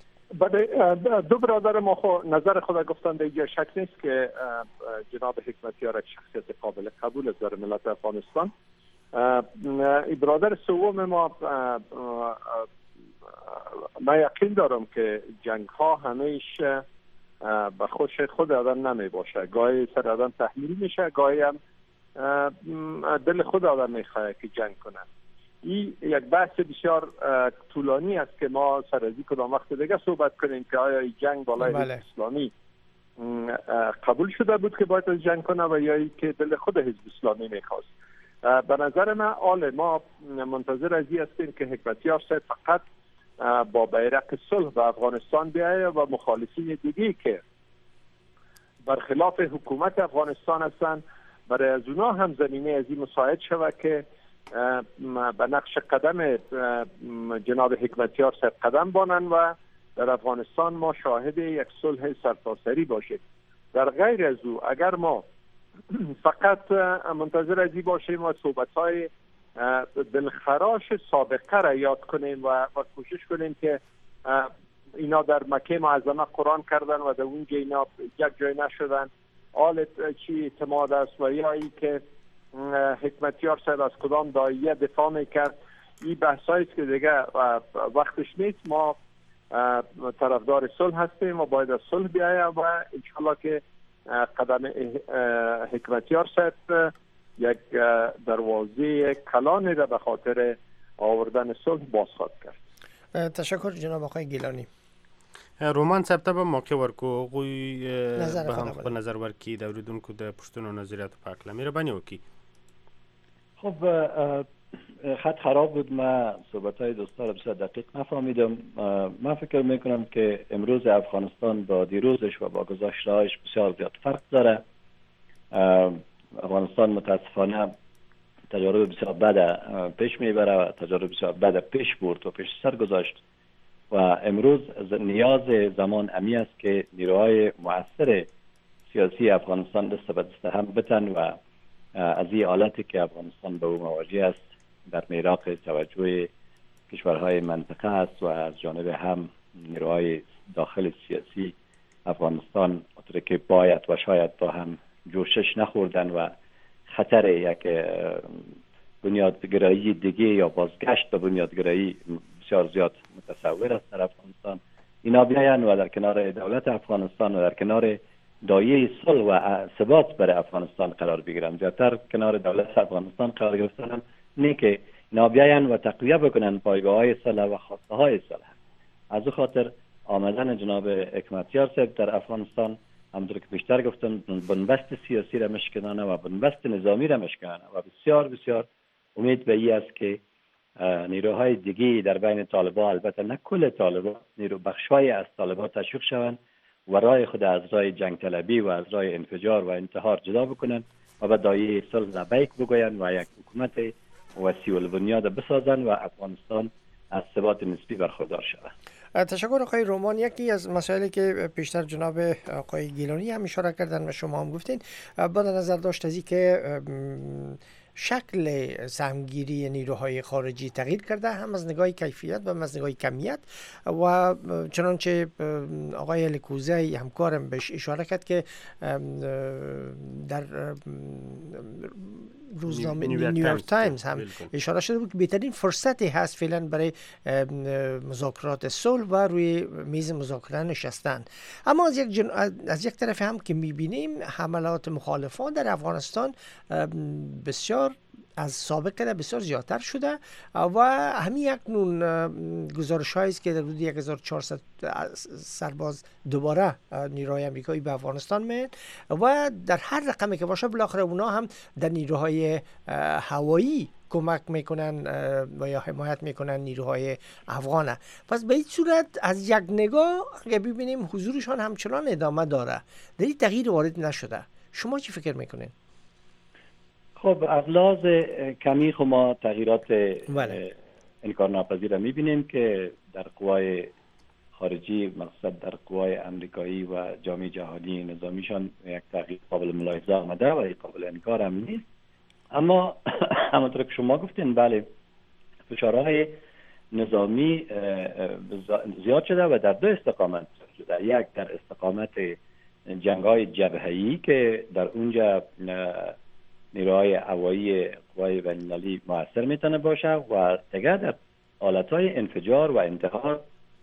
بله دو برادر ما خو نظر خود گفتن دیگه شک نیست که جناب حکمتیار یک شخصیت قابل قبول است در ملت افغانستان. برادر سوم ما من یقین دارم که جنگ ها همیشه به خوش خود آدم نمی باشه، گاهی سر آدم تحمیل میشه، گاهی هم دل خود آدم میخواه که جنگ کنه. این یک بحث بسیار طولانی است که ما سر از کدام وقت دیگه صحبت کنیم که آیا این جنگ بالای حزب اسلامی قبول شده بود که باید از جنگ کنه و یا ای که دل خود حزب اسلامی میخواست. به نظر من آل ما منتظر از این هستیم که حکمتیار صاحب فقط با بیرق صلح به افغانستان بیایه و مخالفین دیگی که برخلاف حکومت افغانستان هستند برای از اونا هم زمینه از این مساعد شود که به نقش قدم جناب حکمتیار صاحب قدم بانند و در افغانستان ما شاهد یک صلح سرتاسری باشیم. در غیر از او اگر ما فقط منتظر از این باشیم و صحبت‌های دلخراش سابقه را یاد کنیم و کوشش کنیم که اینا در مکه معظمه قرآن کردن و در اونجا اینا یک جای نشدن، حال چی اعتماد است و یا ای که حکمتیار صاحب از کدام داعیه دفاع میکرد، این بحثایی که دیگه وقتش نیست. ما طرفدار صلح هستیم و باید از صلح بیایم و انشالله که قدم حکمتیار صاحب یک دروازه کلانی را به خاطر آوردن صلح باز خواهد کرد. تشکر جناب آقای گیلانی. رومان صاحب ته به موقع ورکو غوی نظر به هم خپل نظر ورکی د اوریدونکو د پښتنو نظریاتو په اړه مهرباني وکړي. خب خط خراب بود، من صحبت های دوستا را بسیار دقیق نفهمیدم. من فکر میکنم که امروز افغانستان با دیروزش و با گذشته‌هایش بسیار زیاد فرق داره. افغانستان متاسفانه تجارب بسیار بد پیش میبره و تجارب بسیار بد پیش برد و پیش سر گذاشت و امروز نیاز زمان امی است که نیروهای مؤثر سیاسی افغانستان دست به دست هم بتن و از این حالتی که افغانستان به او مواجه است در میراق توجه کشورهای منطقه است و از جانب هم نیروهای داخل سیاسی افغانستان اطوری که باید و شاید با هم جوشش نخوردن و خطر یک بنیادگرایی دیگه یا بازگشت به بنیادگرایی بسیار زیاد متصور است در افغانستان. اینا بیاین و در کنار دولت افغانستان و در کنار دایه صلح و ثبات برای افغانستان قرار بگیرن. زیادتر کنار دولت افغانستان قرار گرفتن هم نه که اینا بیاین و تقویه بکنن پایگاه های صلح و خواسته های صلح. از او خاطر آمدن جناب حکمتیار صاحب در افغانستان همونطور که بیشتر گفتم بنبست سیاسی را مشکنانه و بنبست نظامی را مشکنانه و بسیار بسیار امید به این است که نیروهای دیگه در بین طالبان، البته نه کل طالبان، نیرو بخشای از طالبان تشویق شوند و رای خود از رای جنگ طلبی و از رای انفجار و انتحار جدا بکنن و به دایه صلح لبیک بگوین و یک حکومت وسیع البنیاد بسازن و افغانستان از ثبات نسبی برخوردار شود. تشکر آقای رومان. یکی از مسائلی که پیشتر جناب آقای گیلانی هم اشاره کردن و شما هم گفتین با نظر داشت از این که شکل سهمگیری نیروهای خارجی تغییر کرده، هم از نگاه کیفیت و هم از نگاه کمیت و چنانچه آقای لیکوزی همکارم بهش اشاره کرد که در روزنامه نیویورک تایمز هم اشاره شده بود که بهترین فرصتی هست فعلا برای مذاکرات صلح و روی میز مذاکره نشستن. اما از یک جن... از یک طرف هم که میبینیم حملات مخالفان در افغانستان بسیار از سابق کده بسیار زیادتر شده و همین اکنون گزارش هایی است که در حدود یک هزار و چهارصد سرباز دوباره نیروهای امریکایی به افغانستان میاد و در هر رقمی که باشه بالاخره اونا هم در نیروهای هوایی کمک میکنن و یا حمایت میکنن نیروهای افغانه. پس به این صورت از یک نگاه اگه ببینیم حضورشان همچنان ادامه داره، در این تغییر وارد نشده. شما چی فکر میکنین؟ خب از لحاظ کمی خب ما تغییرات بله. انکار ناپذیر میبینیم که در قوای خارجی مقصد در قوای امریکایی و جامعه جهانی نظامیشان یک تغییر قابل ملاحظه آمده و قابل انکار هم نیست. اما همونطور که شما گفتین بله فشارهای نظامی زیاد شده و در دو استقامت شده. یک در استقامت جنگ‌های جبهه‌ای که در اونجا نیروهای هوایی قوای بین‌المللی موثر میتونه باشه و دیگر در حالتهای انفجار و انتحار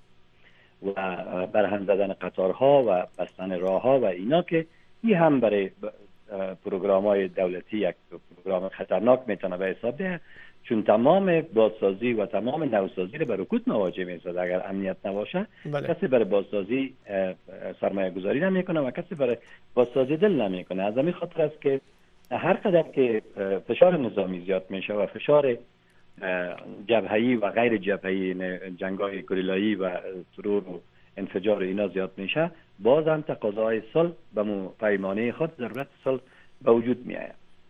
و برهم زدن قطارها و بستن راهها و اینا که این هم برای پروگرام‌های دولتی یک پروگرام خطرناک میتونه به حساب بیاد، چون تمام بازسازی و تمام نوسازی رو به رکود مواجه میسازه. اگر امنیت نباشه بله. کسی برای بازسازی سرمایه گذاری نمیکنه و کسی برای بازسازی دل نمیکنه. از همین خاطر است که هر قدر که فشار نظامی زیاد میشه و فشار جبهه‌ای و غیر جبهه‌ای جنگ‌های گریلایی و ترور و انفجار اینا زیاد میشه، باز هم تقاضاهای صلح به پیمانه خود ضرورت صلح به وجود میآید.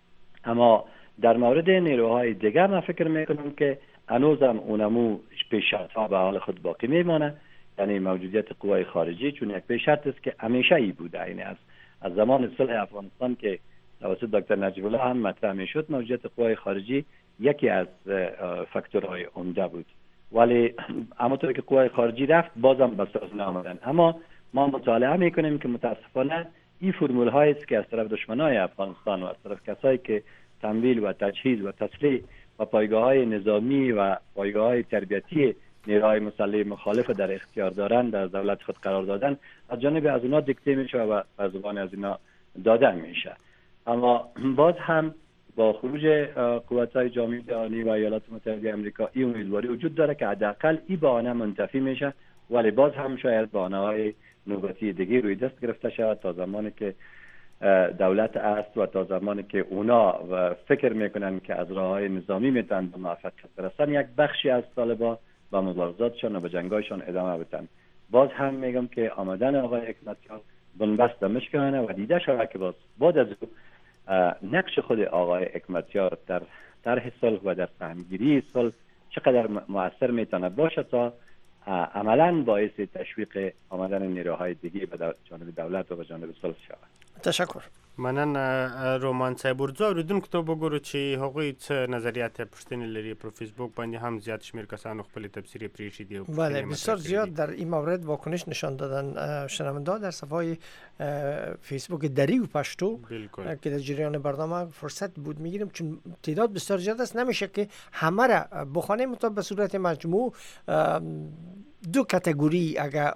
اما در مورد نیروهای دیگر من فکر میکنم که هنوزم اونمو پیش‌شرط ها به حال خود باقی میمانه، یعنی موجودیت قوای خارجی، چون یک پیش‌شرط است که همیشه ای بوده. یعنی از از زمان صلح افغانستان که توسط دکتر نجیب الله هم مطرح میشد، موجودیت قوای خارجی یکی از فاکتورهای عمده بود. ولی همونطور که قوای خارجی رفت بازم به ساز نآمدن. اما ما مطالعه میکنیم که متاسفانه این فرمول هایی است که از طرف دشمنای افغانستان و از طرف کسایی که تمویل و تجهیز و تسلیح و پایگاه های نظامی و پایگاه های تربیتی نیروهای مسلح مخالف در اختیار دارند در دولت خود قرار دادن، از جانب از اونا دیکته میشه و از زبان از اینا داده میشه. اما باز هم با خروج قوت‌های جامعه جهانی و ایالات متحده آمریکا این امیدواری وجود داره که حداقل این بهانه منتفی میشه، ولی باز هم شاید بهانه‌های نوبتی دیگه روی دست گرفته شود تا زمانی که دولت است و تا زمانی که اونا فکر میکنن که از راه‌های نظامی میتونن به موفقیت برسن، یک بخشی از طالبان با مبارزاتشان و به جنگایشان ادامه بدن. باز هم میگم که آمدن آقای حکمتیار بنبست مشکنه و دیده شود که باز بعد از نقش خود آقای حکمتیار در طرح صلح و در سهمگیری صلح چقدر مؤثر میتونه باشه تا عملا باعث تشویق آمدن نیروهای دیگه به جانب دولت و به جانب صلح شود. تشکر. منن رومان صاحب ورځو اوریدونکو ته وګورو چې هغوی څه نظریات پوښتنې لري. پر فیسبوک باندې هم زیات شمیر کسانو خپل تبصرې پریښي دي. بله بسیار زیاد در این مورد واکنش نشان دادن شنونده در صفحه فیسبوک دری و پشتو که در جریان برنامه فرصت بود میگیریم، چون تعداد بسیار زیاد است، نمیشه که همه را بخوانیم. مطابق به صورت مجموع دو کاتگوری اگر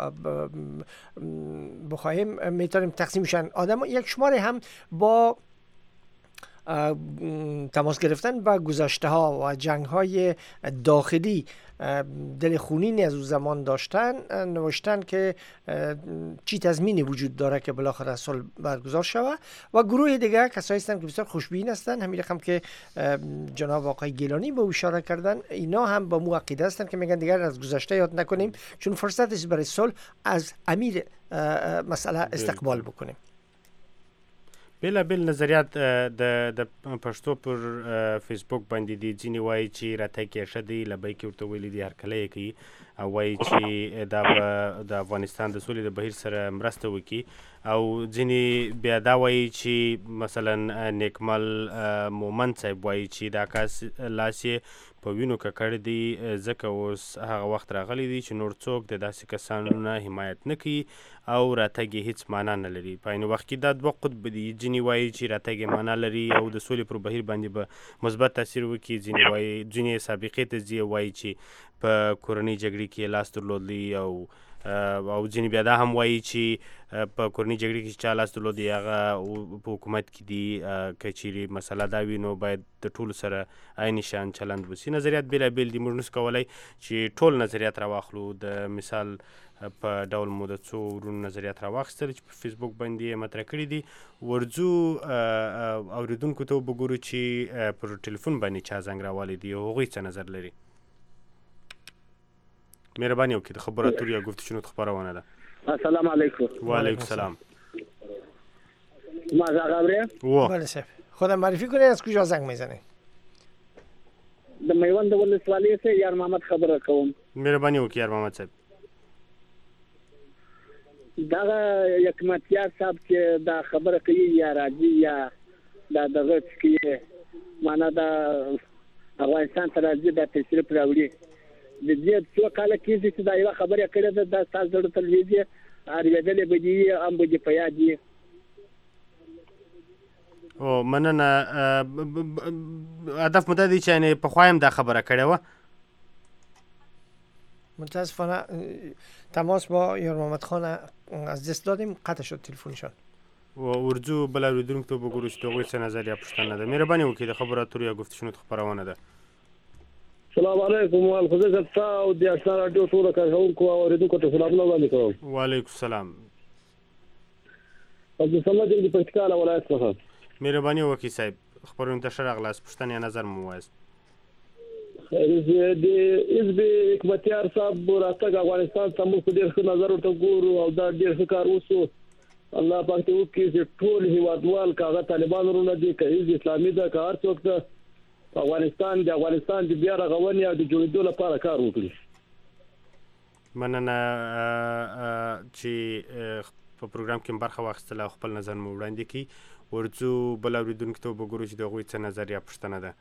بخوایم میتونیم تقسیمشن. آدم یک شماری هم با تماس گرفتن با گذشته ها و جنگ های داخلی دل خونینی از اون زمان داشتن، نوشتن که چی تضمینی وجود داره که بالاخره صلح برگزار شود، و گروه دیگه کسایی هستن که بسیار خوشبین هستن، همین رقم که جناب آقای گیلانی به اشاره کردن، اینا هم با مو عقیده هستن که میگن دیگر از گذشته یاد نکنیم، چون فرصت است برای صلح از امیر مسئله استقبال بکنیم. بلا بل نظریات د د پښتو پر فیسبوک باندې دي. ځینې وایي چې راتګ یې ښه دی، لبیک یې ورته ویلي دي، هرکلی یې کوي، او وایي چې دا به د افغانستان د سولې د بهیر سره مرسته وکړي، او ځینې بیا دا وایي چې مثلا نیکمل مومند صاحب وایي چې دا کس لاس یې په وینو ککړ دی، ځکه اوس هغه وخت راغلی دی چې نور څوک د داسې کسانو نه حمایت نه کوي او راتګ یې هیڅ معنا نه لري. په عین وخت کې دا دوه قطب دي. ځینې وایي چې راتګ یې معنا لري او د سولې پر بهیر باندې به مثبت تاثیر وکړي، ځینې وایي ځینې سابقې ته ځي وایي چې په کورنۍ جګړې کې لاس درلودلی، او او ځینې بیا دا هم وایي چې په کورنۍ جګړې کې چې چا لاس درلودی هغه په حکومت کې دي، که چیرې مسله دا وي نو باید د ټولو سره عین شان چلند وسي. نظریات بېلابېل دي، موږ نشو کولی چې ټول نظریات راواخلو. د مثال په ډول مو د څو ورونو نظریات راواخیستل چې په فیسبوک باندې یې مطرح کړي دي. ورځو اورېدونکو ته وګورو چې پر ټلیفون باندې چا زنګ راوالی دي او هغوی څه نظر لري. مهرباني وکړئ د خبرو اترو یا گفتشنو خپرونه ده. السلام علیکم. و علیکم السلام. ما زاغبره و بله صاحب، خودم معرفی کنید، از کجا زنگ میزنید؟ د میوند ولسوالۍ څخه یار محمد خبره کوم. مهرباني وکړئ یار محمد صاحب. دا حکمتیار صاحب چې دا خبره کوي یا راځي یا دا دغه چې معنا دا افغانستان ته راځي دا تشریف راوړي، د دې څو کاله کېږي چې دا یوه خبره کړې ده، دا ستاسو زړه تلویزیون اورېدلې به دي هم به دې په یاد وي. او مننه. هدف مو دا دی چې یعنې پخوا هم دا خبره کړې وه. متاسفانه تماس با یار محمد خان از دست دادیم، قطع شد تلفنشان. و ورځو بل اورېدونکو ته وګورو چې د هغوی څه نظر یا پوښتنه ده. مهرباني وکړئ د خبرو اترو یا گفتشنو خپرونه ده. السلام علیکم الخوزه صاحب او د اشنا رادیو ټول کارکونکو او اوریدونکو ته سلامونه وړاندې کوم. وعلیکم السلام. عبدالصمد د پکتیکا ولایت څخه. مهرباني وکړئ صاحب خبرونه ته ښه راغلاست، پوښتنې یا نظر مو ووایاست. د حزب حکمتیار صاحب راتګ افغانستان ته موږ ډېر ښه نظر ورته ګورو او دا ډېر ښه کار وسو، الله پاک ته وکړي چې ټول هیوادوال کاغه طالبان ورونه دي که حزب اسلامي ده که هر څوک ده افغانستان د افغانستان د بیا رغونې او د جوړېدو لپاره کار وکړي. مننه چې په پروګرام کې برخه واخیستله او خپل نظر مو وړاندې کړي. ورځو بل اورېدونکو ته وګورو چې د هغوی څه نظر یا پوښتنه ده.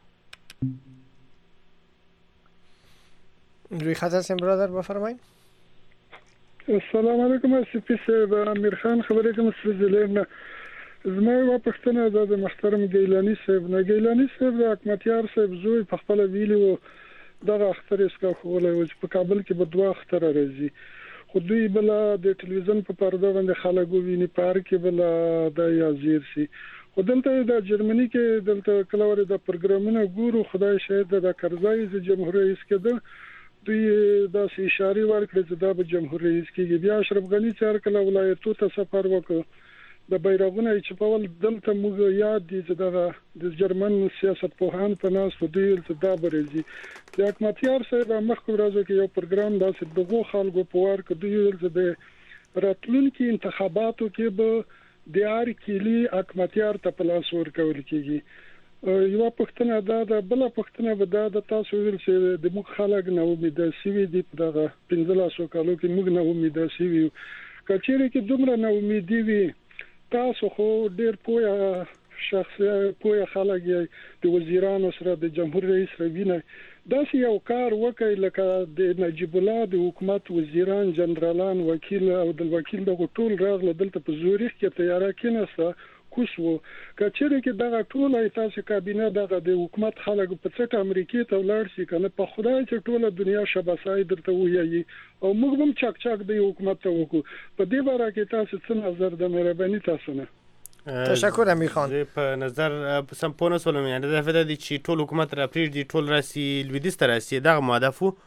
روی خط هستیم برادر، بفرمایید. السلام علیکم سپی صاحب، امیر خان خبرې کوم سویزرلند نه. زما یوه پوښتنه ده د محترم ګیلاني صاحب نه. ګیلاني صاحب د حکمتیار صاحب زوی په خپله ویلي و دغه اختر یې څښلی و چې په کابل کې به دوه اختره راځي، خو دوی بله د ټلویزیون په پرده باندې خلک وویني، په هر کې بله دا یازیر شي. خو دلته د جرمني کې دلته کله ورې د پروګرامونه ګورو، خدای شاید د کرزای چې جمهور رئیس کېده دوی داسې اشارې ورکړې چې دا به جمهور رئیس کېږي. بیا اشرف غني چې هر کله ولایتو ته سفر وکړ د بیرغونه یې چپول، دلته موږ یاد دي چې دغه د جرمن سیاستپوهان په ناستو دوی چې دا به راځي. د حکمتیار صاحب مخکې ورځو کې یو پروګرام داسې دغو خلکو په وار کې دوی ویل چې د راتلونکي انتخاباتو کې به د هر کلي حکمتیار ته په لاس ورکول کېږي. یوه پوښتنه دا ده. بله پوښتنه به دا ده، تاسو ویل چې د موږ خلک نا امیده سوي دي، په دغه پنځلسو کالو کې موږ نا امیده سوي یو. که چیرې کې دومره نا امیدي وي، تاسو خو ډېر پوهه شخص پوهه خلک یې د وزیرانو سره د جمهور رئیس سره وینئ، داسې یو کار وکړئ لکه د نجیب الله د حکومت وزیران، جنرالان، وکیل او د وکیل دغه ټول راغله دلته په زوریخ کې تیاره کېناسته کوس وو. که چیرې کې دغه ټوله تاسې کابینه دغه د حکومت خلک په څټ امریکې ته ولاړ شي، که نه په خدای چې ټوله دنیا شباسای درته ووایي او موږ هم چک چک د حکومت ته وکړو. په دې باره کې تاسو څه نظر د مهرباني تاسو نه؟ تشکر امیر خان. په نظر سم پوه نه شولم، یعنې دا فدا دي چې ټول حکومت را پرېږدي، ټول راسي لویدیځ ته راسي، دغه مهدف و؟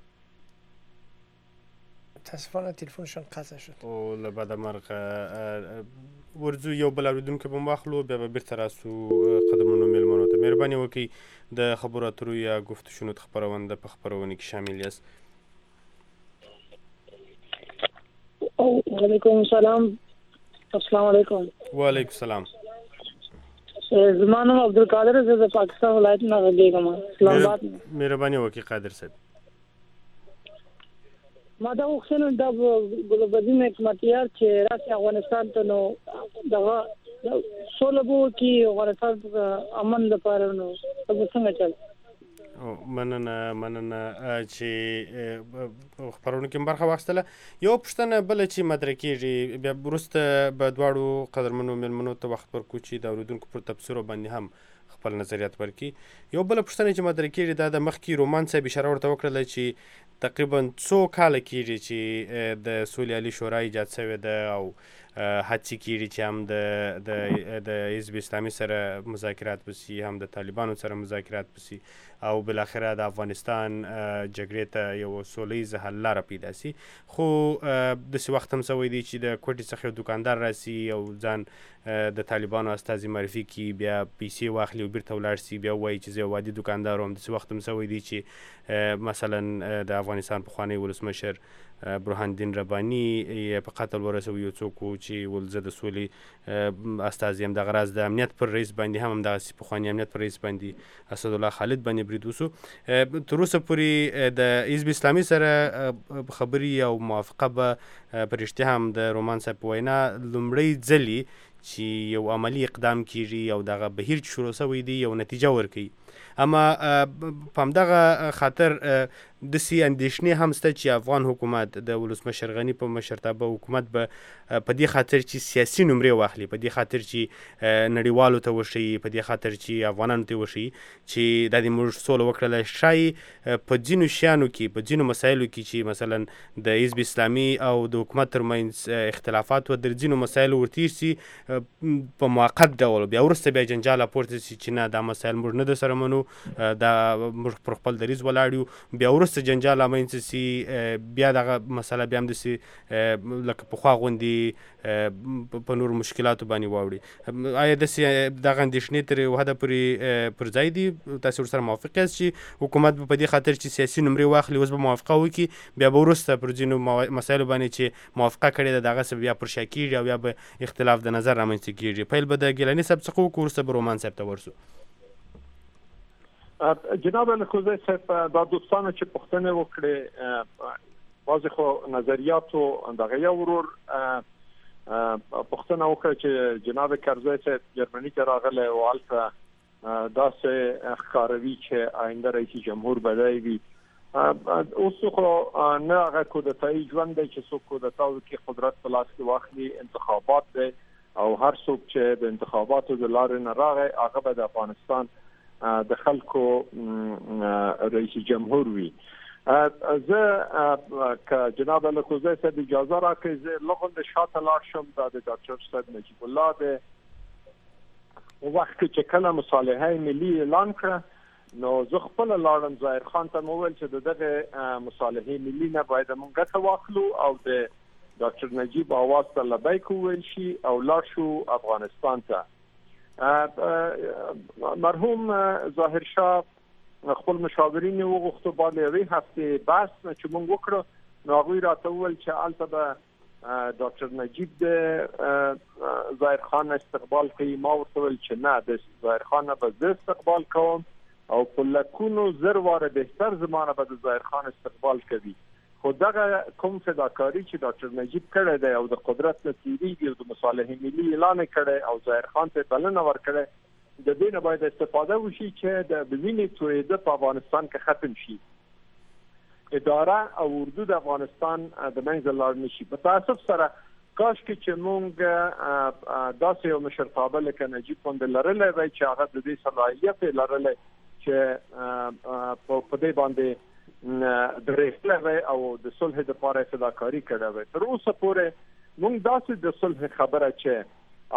متاسفانه تلفنشان قطع شد. او له بده مرغه ورځو یو بل اورېدونکی به واخلو، بیا به بېرته راسو قدمونو مېلمنو ته. مهرباني وکړئ د خبرو اترو یا گفت و شنود خپرونده په خپرونه کې شامل یاست. وعلیکم السلام. السلام علیکم. وعلیکم السلام. زما نوم عبدالقادر، زه د پاکستان ولایت نه غږېږم، اسلام آباد نه. مهرباني وکړئ قادر صاحب. ما دا وختونه د ګلبدین حکمتیار چې راشي افغانستان ته، نو دغه سوله به وکړي افغانستان امن لپاره، نو څنګه چل؟ مننه مننه چې خپرونه کې برخه واخیستله. یو پوښتنه بله چې مطرح کېږي، بیا وروسته به دواړو قدرمنو مېلمنو ته وخت ورکړو چې د اورېدونکو پر تبصرو باندې هم خپل نظریات ورکړي. یو بله پوښتنه چې مطرح کېږي دا د مخکې رومان صاحب اشاره ورته وکړله چې تقریبا څو کاله کېږي چې د سولې عالي شورا ایجاد شوې ده او هڅې کېږي چې هم د د حزب اسلامي سره مذاکرات وشي، هم د طالبانو سره مذاکرات وشي او بالاخره د افغانستان جګړې ته یو سوله ییزه حل لاره پیدا شي. خو داسې وخت هم شوی دی چې د کوټې څخه یو دوکاندار راسي او ځان د طالبانو استازي معرفي کړي، بیا پیسې واخلي او بیرته ولاړ شي، بیا وایي چې زه یو عادي دوکاندار وم. داسې وخت هم شوی دی چې مثلا د افغانستان پخوانی ولسمشر برهان الدین رباني په قتل ورسوي یو څوک و چې ول زه د سولې استازي یم. دغه راز د امنیت پر رئیس باندې هم همدغسې پخواني امنیت پر رئیس باندې اسدالله خالد باندې برید وسو. تر اوسه پورې د حزب اسلامي سره خبرې او موافقه به په رښتیا هم د رومان صاحب په وینا لومړی ځلي چې یو عملي اقدام کېږي او دغه بهیر چې شروع شوی دی یو نتیجه ورکوي. اما په همدغه خاطر داسې اندېښنې هم شته چې افغان حکومت د ولسمشر غني په مشرتابه حکومت به په دې خاطر چې سیاسي نمرې واخلي، په دې خاطر چې نړیوالو ته وښیي، په دې خاطر چې افغانانو ته وښیي چې دا دې موږ سوله وکړله، ښایي په ځینو شیانو کې، په ځینو مسایلو کې چې مثلا د حزب اسلامي او د حکومت ترمنځ اختلافات و، د ځینو مسایلو ورتېر شي په موقت ډول، بیا وروسته بیا جنجال راپورته شي چې نه دا مسایل موږ نه در سره منو دا موږ پر خپل دریځ ولاړ یو بیا وروسته جنجال رامنځته سي بیا دغه مسله بیا هم داسې لکه پخوا غوندې په نورو مشکلاتو باندې واوړي. آیا داسې دغه اندېښنې تر یو حده پورې پر ځای دي؟ تاسې ورسره موافق یاست چې حکومت به په دې خاطر چې سیاسي نمرې واخلي اوس به موافقه وکړي بیا به وروسته پر ځینو مسایلو باندې چې موافقه کړې ده دغسې بیا پر شا کېږي او بیا به اختلاف د نظر رامنځته کېږي؟ پیل به د ګیلاني صاحب څخه وکړو وروسته به رومان صاحب ته ورسو. جناب الکوزی صاحب دا دوستانو چې پوښتنې وکړې بعضې خو نظریاتو دغه یو ورور پوښتنه وکړه چې جناب کرزی صاحب جرمني ته راغلی او هلته داسې ښکاروي چې آینده رئیس جمهور به دی وي. اوس خو نه هغه کودتایي ژوند دی چې څوک کودتا وکړي قدرت په لاس کې واخلي، انتخابات دی او هر څوک چې د انتخاباتو د لارې نه راغی هغه به د افغانستان د خلکو رئیس جمهور وي. زه که جناب الکوزی صاحب اجازه راکړي زه لغونډ شاته لاړ شم دا د ډاکټر صاحب نجیب الله دی وخت چې کله مصالحه ملي اعلان کړه نو زه خپله لاړم ظاهر خان ته مې وویل چې د دغه مصالحې ملي نه باید موږ ګټه واخلو او د ډاکټر نجیب آواز ته لبیک وویل شي او لاړ شو افغانستان ته. مرحوم ظاهر شاه خپل مشاورین یې وغوښتو بعد یوې هفتې بحث نه چې موږ وکړو نو هغوی راته وویل چې هلته به ډاکټر نجیب د ظاهر خان استقبال کوي. ما ورته وویل چې نه د ظاهر خان نه به زه استقبال کوم او په لکونو زر واره بهتر زمانه به د ظاهر خان استقبال کوي. خو دغه کوم فداکاري چې ډاکټر نجیب کړی دی او د قدرت نه تیریږي او د مصالحې ملي اعلان کړی او ظاهر خان ته بلنه ورکړی د دې نه باید استفاده وشي چې د وینې تویېده په افغانستان کې ختم شي. اداره او اردو د افغانستان د منځه لاړ نشي. په تاسف سره کاشکې چې موږ داسې یو مشرتابه لکه نجیب غوندې لرلی وی چې هغه د دې صلاحیت یې لرلی چې په دې باندې درېښتلی وی او د صلح دپاره یې فداکاري کړې وی. تر اوسه پورې موږ داسې د صلح خبره چې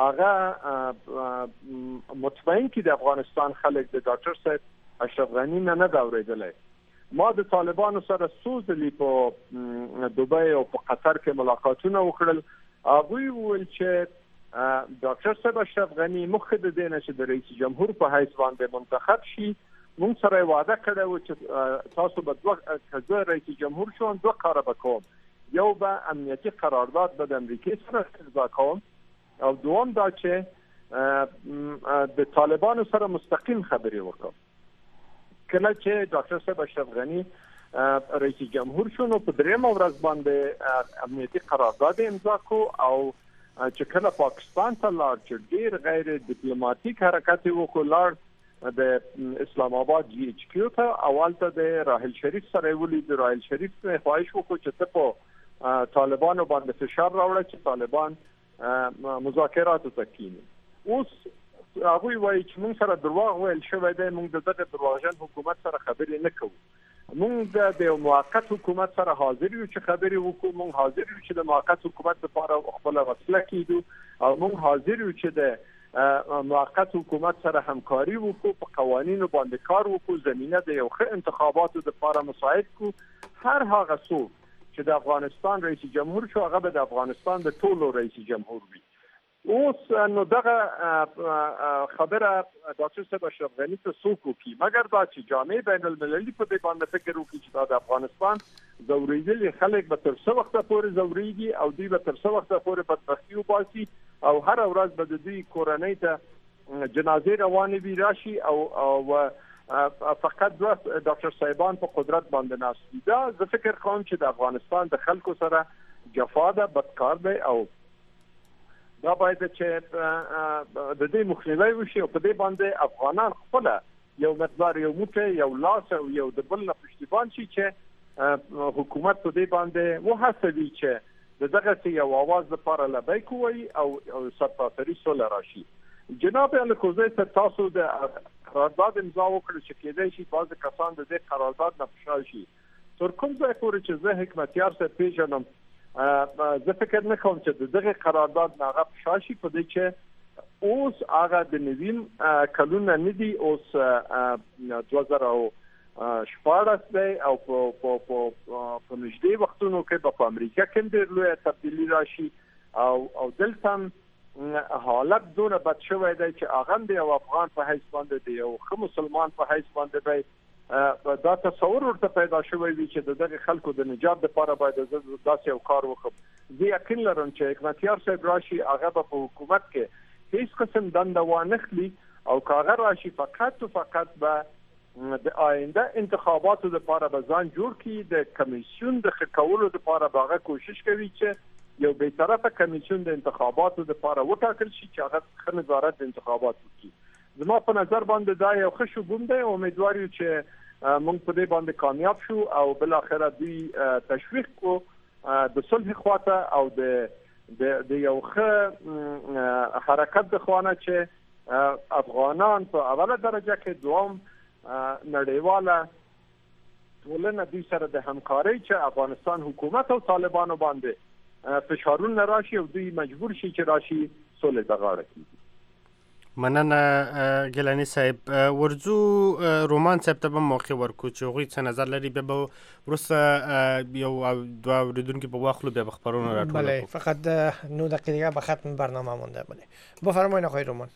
هغه مطمئن کړي د افغانستان خلک د ډاکټر صاحب اشرف غني نه نه ده اورېدلی. ما د طالبانو سره څو ځلې په دوبۍ او په قطر کې ملاقاتونه وکړل. هغوی وویل چې ډاکټر صاحب اشرف غني مخکې د دې نه چې د رئیس جمهور په حیث باندې منتخب شي موږ سره وعده کړی و چې تاسو به دوه که زه رئیس جمهور شوم دوه کاره به کوم. یو به امنیتي قرارداد به د امریکې سره امضا کوم او دوم دا چې د طالبانو سره مستقیم خبرې وکړم. کله چې ډاکټر صاحب اشرف غني رئیس جمهور شو نو په درېیمه ورځ باندې امنیتي قرارداد امضا کو او چې کله پاکستان ته لاړ چې ډېر غیر ډیپلوماټیک حرکت یې وکړ لاړ د اسلام آباد جی ایچ کیو ته اول ته د راحل شریف سره ولید. راحل شریف ته خواهش وکړو چې ته په طالبانو باندې فشار راوړه چې طالبان مذاکراتو ته کینی. اوس هغوی وایي چې موږ سره درواغ ویل شوی دی، موږ د دغه درواغجن حکومت سره خبرې نه کوو. موږ د یو موقت حکومت سره حاضر یو چې خبرې وکړو. موږ حاضر یو چې د موقت حکومت لپاره خپله وسیله کیدو او موږ حاضر یو چې د موقت حکومت سره همکاري وکړو، په قوانینو باندې کار وکړو، زمینه د یو ښه انتخاباتو لپاره مساعد کړو. هر هغه څوک چې د افغانستان رئیس جمهور شو هغه به د افغانستان د ټولو رئیس جمهور وي. اوس نو دغه خبره ډاکټر صاحب اشرف غني ته څوک وکړي مګر دا چې جامع بین المللي په دې باندې فکر وکړي چې دا د افغانستان ځورېدلي خلک به تر څه وخته پورې ځورېږي او دوی به تر څه وخته پورې بدبختي وباسي او هر ورځ به د دوی کورنۍ ته جنازې روانې وي راشي او او فقط دوه ډاکټر صاحبان په قدرت باندې ناست دي. دا زه فکر کوم چې د افغانستان د خلکو سره جفا ده، بدکار دی او دا باید چې د دې مخنیوی وشي او په دې باندې افغانان خپل یو مقدار یو موټی یو لاس او یو د بل نه پشتیبان شي چې حکومت په دې باندې وهڅوي چې د دغه یو اواز لپاره لبیک ووایي او سرتاسري سوله راشي. جناب الکوزی صاحب تاسو د قرارداد امضا وکړل چې کېدای شي بعضې کسان د دې قرارداد نه خوشحال شي. تر کوم ځای پورې چې زه حکمتیار صاحب پیژنم زه فکر نه کوم چې دغه قرارداد نه هغه خوشحال شي په دې چې اوس هغه د نویم کلونه ندي، اوس دوه زره او شپاړس دی او په په په نږدې وختونو کې په امریکا کې ډېر لوی تبدیلی راشي او او دلته حالت دونه بد شوی دی چې هغه د یو افغان په حیث باندې دی او خو مسلمان په حیث باندې دی دا تصور ورته پیدا شوی دی چې دغه خلکو د نجات لپاره باید داسې یو کار وکړي. زه یقین لرم چې حکمتیار صاحب راشي هغه په حکومت کې هیڅ قسم دنده وانخلي او کاغه راشي فقط او فقط به د آینده انتخاباتو لپاره به ځان جوړ کړي، د کمیسیون د خکولو لپاره به کوشش کوي چې یو به طرفه کمیسیون د انتخاباتو لپاره وټاکل شي چې هغه خنه وزارت د انتخاباتو وکړي. زما په نظر باندې دا یو ښه شګون دی او امیدوار یو چې موږ په دې باندې کامیاب شو او بل اخره دوی تشویق کو د صلح خواته او د د یو ښه حرکت د خوانه چې افغانان په اوله درجه کې دوام نړیواله ټولنه دوی سره د همکارۍ چې افغانستان حکومت او طالبانو باندې فشارونه راشي او دوی مجبور شي چې راشي صلح ته غاړه کړي. مننه ګیلانی صاحب. ورځو رومان صاحب ته به موقع ورکو چې هغوی څه نظر لري، بیا به وروسته یو او دوه اورېدونکي به واخلو، بیا به خبرونه راټول کړو. بله فقط نو دقیقه دیگه به ختم برنامه مونده. بله بفرمایید آقای رومان.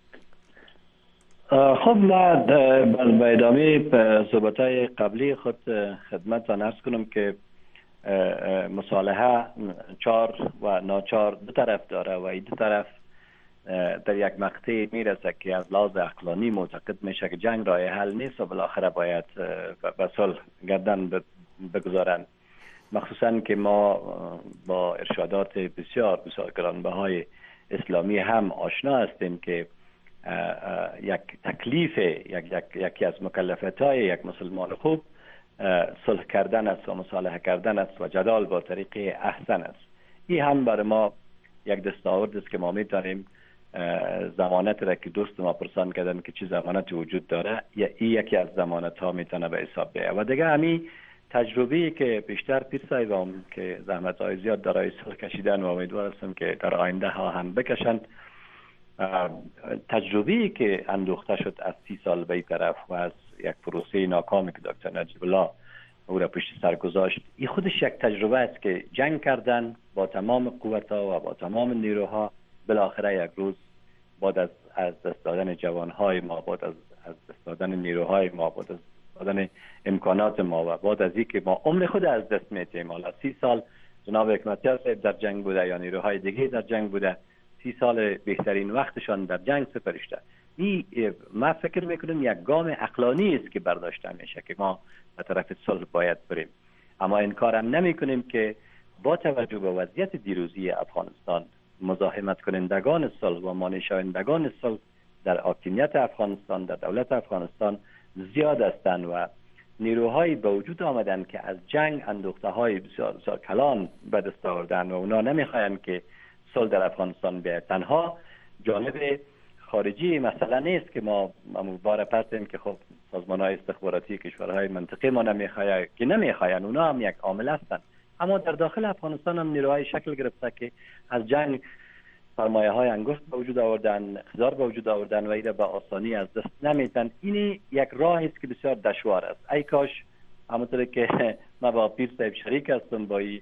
خب ما به ادامه صحبت‌های قبلی خود خدمتتان عرض کنم که مصالحه چار و ناچار دو طرف داره و این دو طرف در یک مقطع میرسه که از لحاظ عقلانی معتقد میشه که جنگ راه حل نیست و بالاخره باید به صلح گردن بگذارن، مخصوصا که ما با ارشادات بسیار بسیار گرانبهای اسلامی هم آشنا هستیم که یک تکلیف یک یک یکی از مکلفیت‌های یک مسلمان خوب صلح کردن است و مصالحه کردن است و جدال با طریق احسن است. این هم برای ما یک دستاورد است که ما میتونیم ضمانت را که دوست ما پرسان کردن که چه ضمانتی وجود داره، یا این یکی از ضمانت ها میتونه به حساب بیاید. و دیگه همین تجربه‌ای که بیشتر پیر صاحب که زحمت های زیاد برای صلح کشیدن و امیدوار هستم که در آینده ها هم بکشند، تجربه‌ای که اندوخته شد از سی سال به این طرف و از یک پروسه ناکامی که دکتر نجیب الله او را پشت سر گذاشت، این خودش یک تجربه است که جنگ کردن با تمام قوت‌ها و با تمام نیروها بالاخره یک روز بعد از از دست دادن جوانهای ما، بعد از از دست دادن نیروهای ما، بعد از دادن امکانات ما و بعد از اینکه ما عمر خود از دست میدیم، حالا سی سال جناب حکمتیار صاحب در جنگ بوده یا نیروهای دیگه در جنگ بوده، سی سال بهترین وقتشان در جنگ سپریشته. این ما فکر میکنم یک گام عقلانی است که برداشته میشه که ما به طرف صلح باید بریم، اما این کارم نمیکنیم که با توجه به وضعیت دیروزی افغانستان مزاحمت کنندگان صلح و مانع شوندگان صلح در حاکمیت افغانستان، در دولت افغانستان زیاد هستند و نیروهایی به وجود آمدن که از جنگ اندوخته های بسیار بسیار کلان به دست آوردن و اونا نمیخواین که صلح در افغانستان بیاید. تنها جانب خارجی مثلا نیست که ما بار پرتیم که خب سازمان های استخباراتی کشورهای منطقه ما نمیخواین که نمیخواین، اونا هم یک عامل هستند، اما در داخل افغانستان هم نیروهای شکل گرفته که از جنگ فرمایه های انگشت به وجود آوردن، اقتدار به وجود آوردن و ایره به آسانی از دست نمیتن. این یک راهی است که بسیار دشوار است. ای کاش همونطور که ما با پیر صاحب شریک هستم با این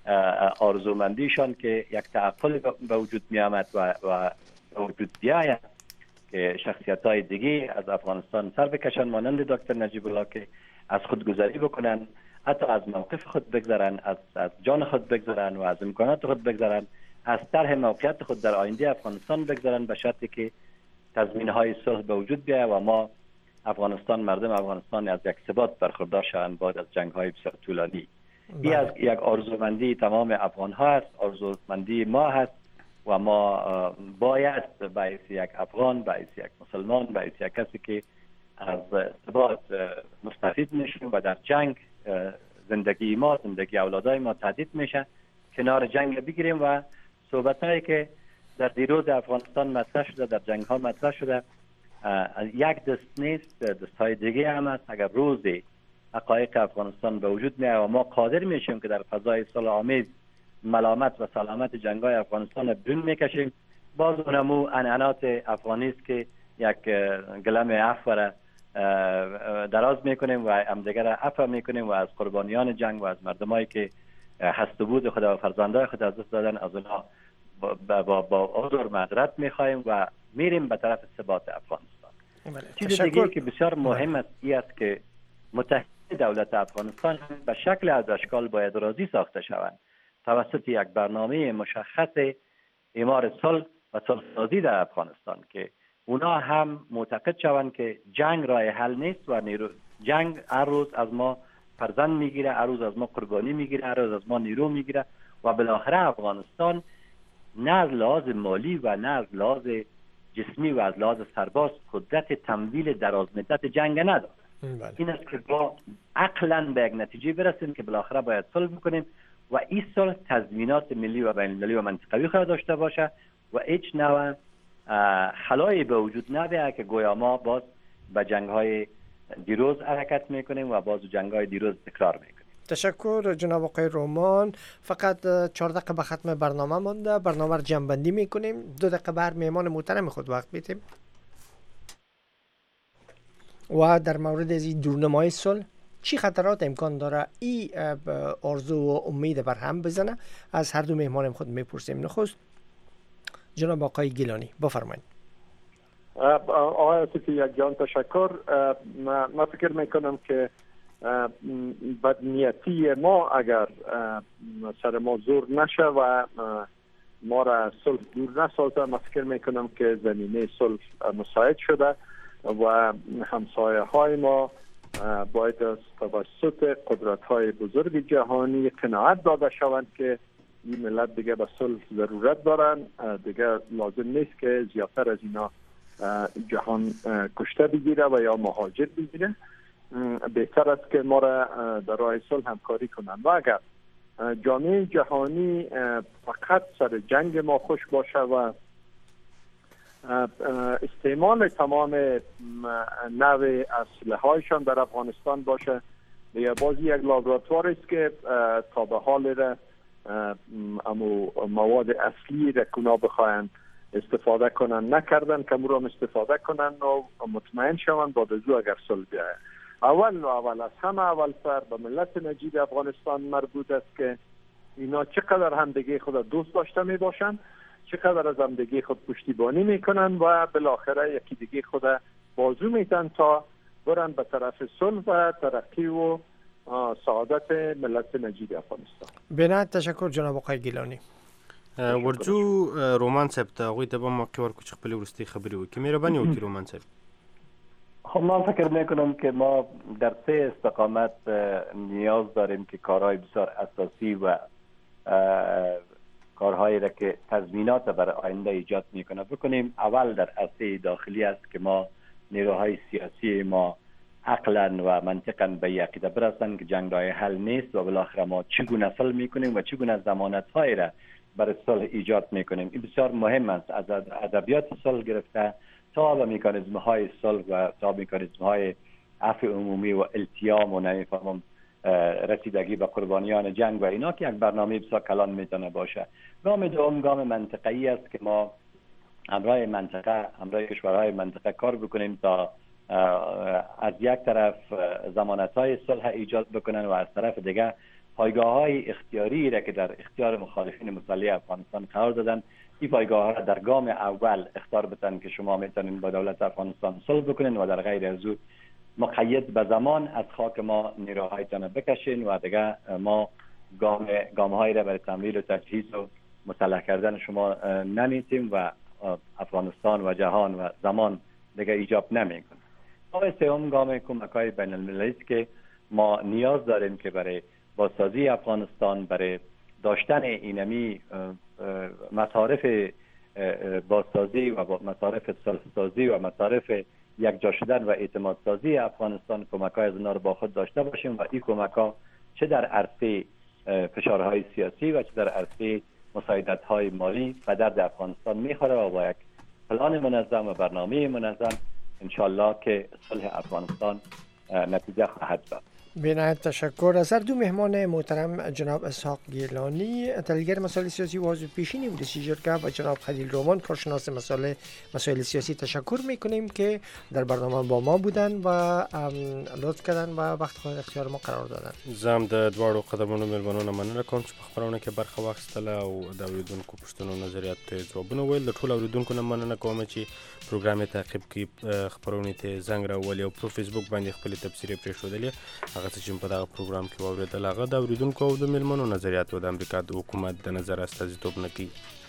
آرزومندیشان که یک تعقل به وجود می آمد و و به وجود بیاید که شخصیت های دیگه از افغانستان سر بکشن، مانند دکتر نجیب الله که از خودگذری بکنن، حتی از موقف خود بگذارن، از از جان خود بگذارن و از امکانات خود بگذارن، از طرح موقعیت خود در آینده افغانستان بگذارن، به شرطی که تضمین های صلح به وجود بیاید و ما افغانستان، مردم افغانستان از یک ثبات برخوردار شوند بعد از جنگ های بسیار طولانی. این از یک آرزومندی تمام افغان ها است، آرزومندی ما هست و ما باید باعث یک افغان، باعث یک مسلمان، باعث یک کسی که از ثبات مستفید میشه و در جنگ زندگی ما، زندگی اولادای ما تهدید میشه، کنار جنگ بگیریم و صحبتایی که در دیروز افغانستان مطرح شده، در جنگ ها مطرح شده، یک دست نیست، دست های دیگه هم هست. اگر روزی حقایق افغانستان به وجود میاد و ما قادر میشیم که در فضای صلح آمیز ملامت و سلامت جنگ های افغانستان بدون میکشیم، باز اونمو انعنات افغانی است که یک گلم عفو را دراز میکنیم و همدیگر را عفو میکنیم و از قربانیان جنگ و از مردمایی که هست و بود خدا و فرزندای خدا از دست دادن از اونها با با با عذر معذرت میخوایم و میریم به طرف ثبات افغانستان. چیز دیگه که بسیار مهم است این است که متحد دولت افغانستان به شکل از اشکال باید راضی ساخته شوند توسط یک برنامه مشخص اعمار صلح و صلح‌سازی در افغانستان که اونا هم معتقد شوند که جنگ راه حل نیست و نیرو جنگ هر روز از ما فرزند میگیره، هر روز از ما قربانی میگیره، هر روز از ما نیرو میگیره و بالاخره افغانستان نه از لحاظ مالی و نه از لحاظ جسمی و از لحاظ سرباز قدرت تمویل دراز مدت جنگ نداره. این است که با عقلاً به یک نتیجه برسیم که بالاخره باید صلح بکنیم و این صلح تضمینات ملی و بین المللی و منطقوی خود داشته باشه و هیچ نوع خلایی به وجود نبیه که گویا ما باز به جنگ‌های دیروز حرکت میکنیم و باز جنگ‌های دیروز تکرار میکنیم. تشکر جناب آقای رومان. فقط چهار دقیقه به ختم برنامه مونده، برنامه رو جمع‌بندی میکنیم. دو دقیقه بر میهمان محترم خود وقت میتیم و در مورد از این دورنمای صلح چی خطرات امکان داره این آرزو و امید بر هم بزنه از هر دو مهمان خود میپرسیم. نخست جناب آقای گیلانی بفرمایید. آقای آصفی یک جان تشکر. من فکر میکنم که بدنیتی ما اگر سر ما زور نشه و ما را صلح دور نسازه، من فکر میکنم که زمینه صلح مساعد شده و همسایه های ما باید از توسط قدرت های بزرگ جهانی قناعت داده شوند که این ملت دیگه به صلح ضرورت دارن، دیگه لازم نیست که زیادتر از اینا جهان کشته بگیره و یا مهاجر بگیره. بهتر است که ما را در راه صلح همکاری کنند و اگر جامعه جهانی فقط سر جنگ ما خوش باشه و استعمال تمام نوع اسلحه هایشان در افغانستان باشه، یا بازی یک لابراتوار است که تا به حال را امو مواد اصلی را کنا بخواهند استفاده کنن نکردن که مو را استفاده کنن و مطمئن شوند با دزو اگر صلح بیاید. اول و اول از همه اول سر به ملت نجیب افغانستان مربوط است که اینا چقدر همدیگه خود دوست داشته می باشند، چقدر از همدیگه خود پشتیبانی میکنن و بالاخره یکی دیگه خود بازو میتن تا برن به طرف صلح و ترقی و سعادت ملت نجیب افغانستان. بنا تشکر جناب آقای گیلانی. ورجو رومان صاحب ته هغوی ته به ما کې ورکړو چې خپلې وروستۍ خبرې وکړي. مهرباني وکړي رومان صاحب. خب من فکر میکنم که ما در سه استقامت نیاز داریم که کارهای بسیار اساسی و کارهایی را که تضمینات برای آینده ایجاد میکنه بکنیم. اول در عرصه داخلی است که ما نیروهای سیاسی ما عقلا و منطقا به عقیده برسند که جنگ راه حل نیست و بالاخره ما چگونه صلح میکنیم و چگونه ضمانت‌هایی را برای صلح ایجاد میکنیم. این بسیار مهم است، از ادبیات صلح گرفته تا به مکانیزم‌های صلح و تا مکانیزم‌های عفو عمومی و التیام و نمیفهمم رسیدگی به قربانیان جنگ و اینا که یک برنامه بسیار کلان میتونه باشه. گام دوم گام منطقه‌ای است که ما همراه منطقه همراه کشورهای منطقه کار بکنیم تا از یک طرف ضمانت‌های صلح ایجاد بکنن و از طرف دیگه پایگاه‌های اختیاری را که در اختیار مخالفین مسلح افغانستان قرار دادن، این پایگاه‌ها را در گام اول اختیار بدن که شما میتونید با دولت افغانستان صلح بکنین و در غیر از او مقید به زمان از خاک ما نیروهایتان بکشین و دیگه ما گام گام‌هایی را برای تمویل و تجهیز و مسلح کردن شما نمیتیم و افغانستان و جهان و زمان دیگه ایجاب نمیکنه. گام سوم گام کمک‌های بین المللی است که ما نیاز داریم که برای بازسازی افغانستان، برای داشتن اینمی مصارف بازسازی و مصارف صلح‌سازی و مصارف یک جا شدن و اعتماد سازی افغانستان کمک‌های از اونا رو با خود داشته باشیم و این کمک‌ها چه در عرصه فشارهای سیاسی و چه در عرصه مساعدت‌های مالی به درد افغانستان می‌خوره و با یک پلان منظم و برنامه منظم انشالله که صلح افغانستان نتیجه خواهد داد. بنایت تشکر. از هر دو مهمان محترم جناب اسحاق گیلانی تحلیلگر مسائل سیاسی و عضو پیشین مجلس جرگه و جناب خلیل رومان کارشناس مسائل مسائل سیاسی تشکر میکنیم که در برنامه با ما بودن و لطف کردن و وقت خود اختیار ما قرار دادن. زم د دواړو قدمونو ملمنونه مننه کوم چې په خبرونه کې برخه واخیستله او د اوریدونکو پوښتنو نظریات ته ځوابونه ویل. د ټولو اوریدونکو نه مننه کوم چې پروګرام تعقیب کړي، خبرونه ته زنګ راولي او په فیسبوک باندې خپل تبصرې پرېښودلې. هغه څه چې په دغه پروګرام کې واوریدل هغه د اوریدونکو او د ملمنو نظریات او د امریکا د حکومت د نظر استازیتوب نه کوي.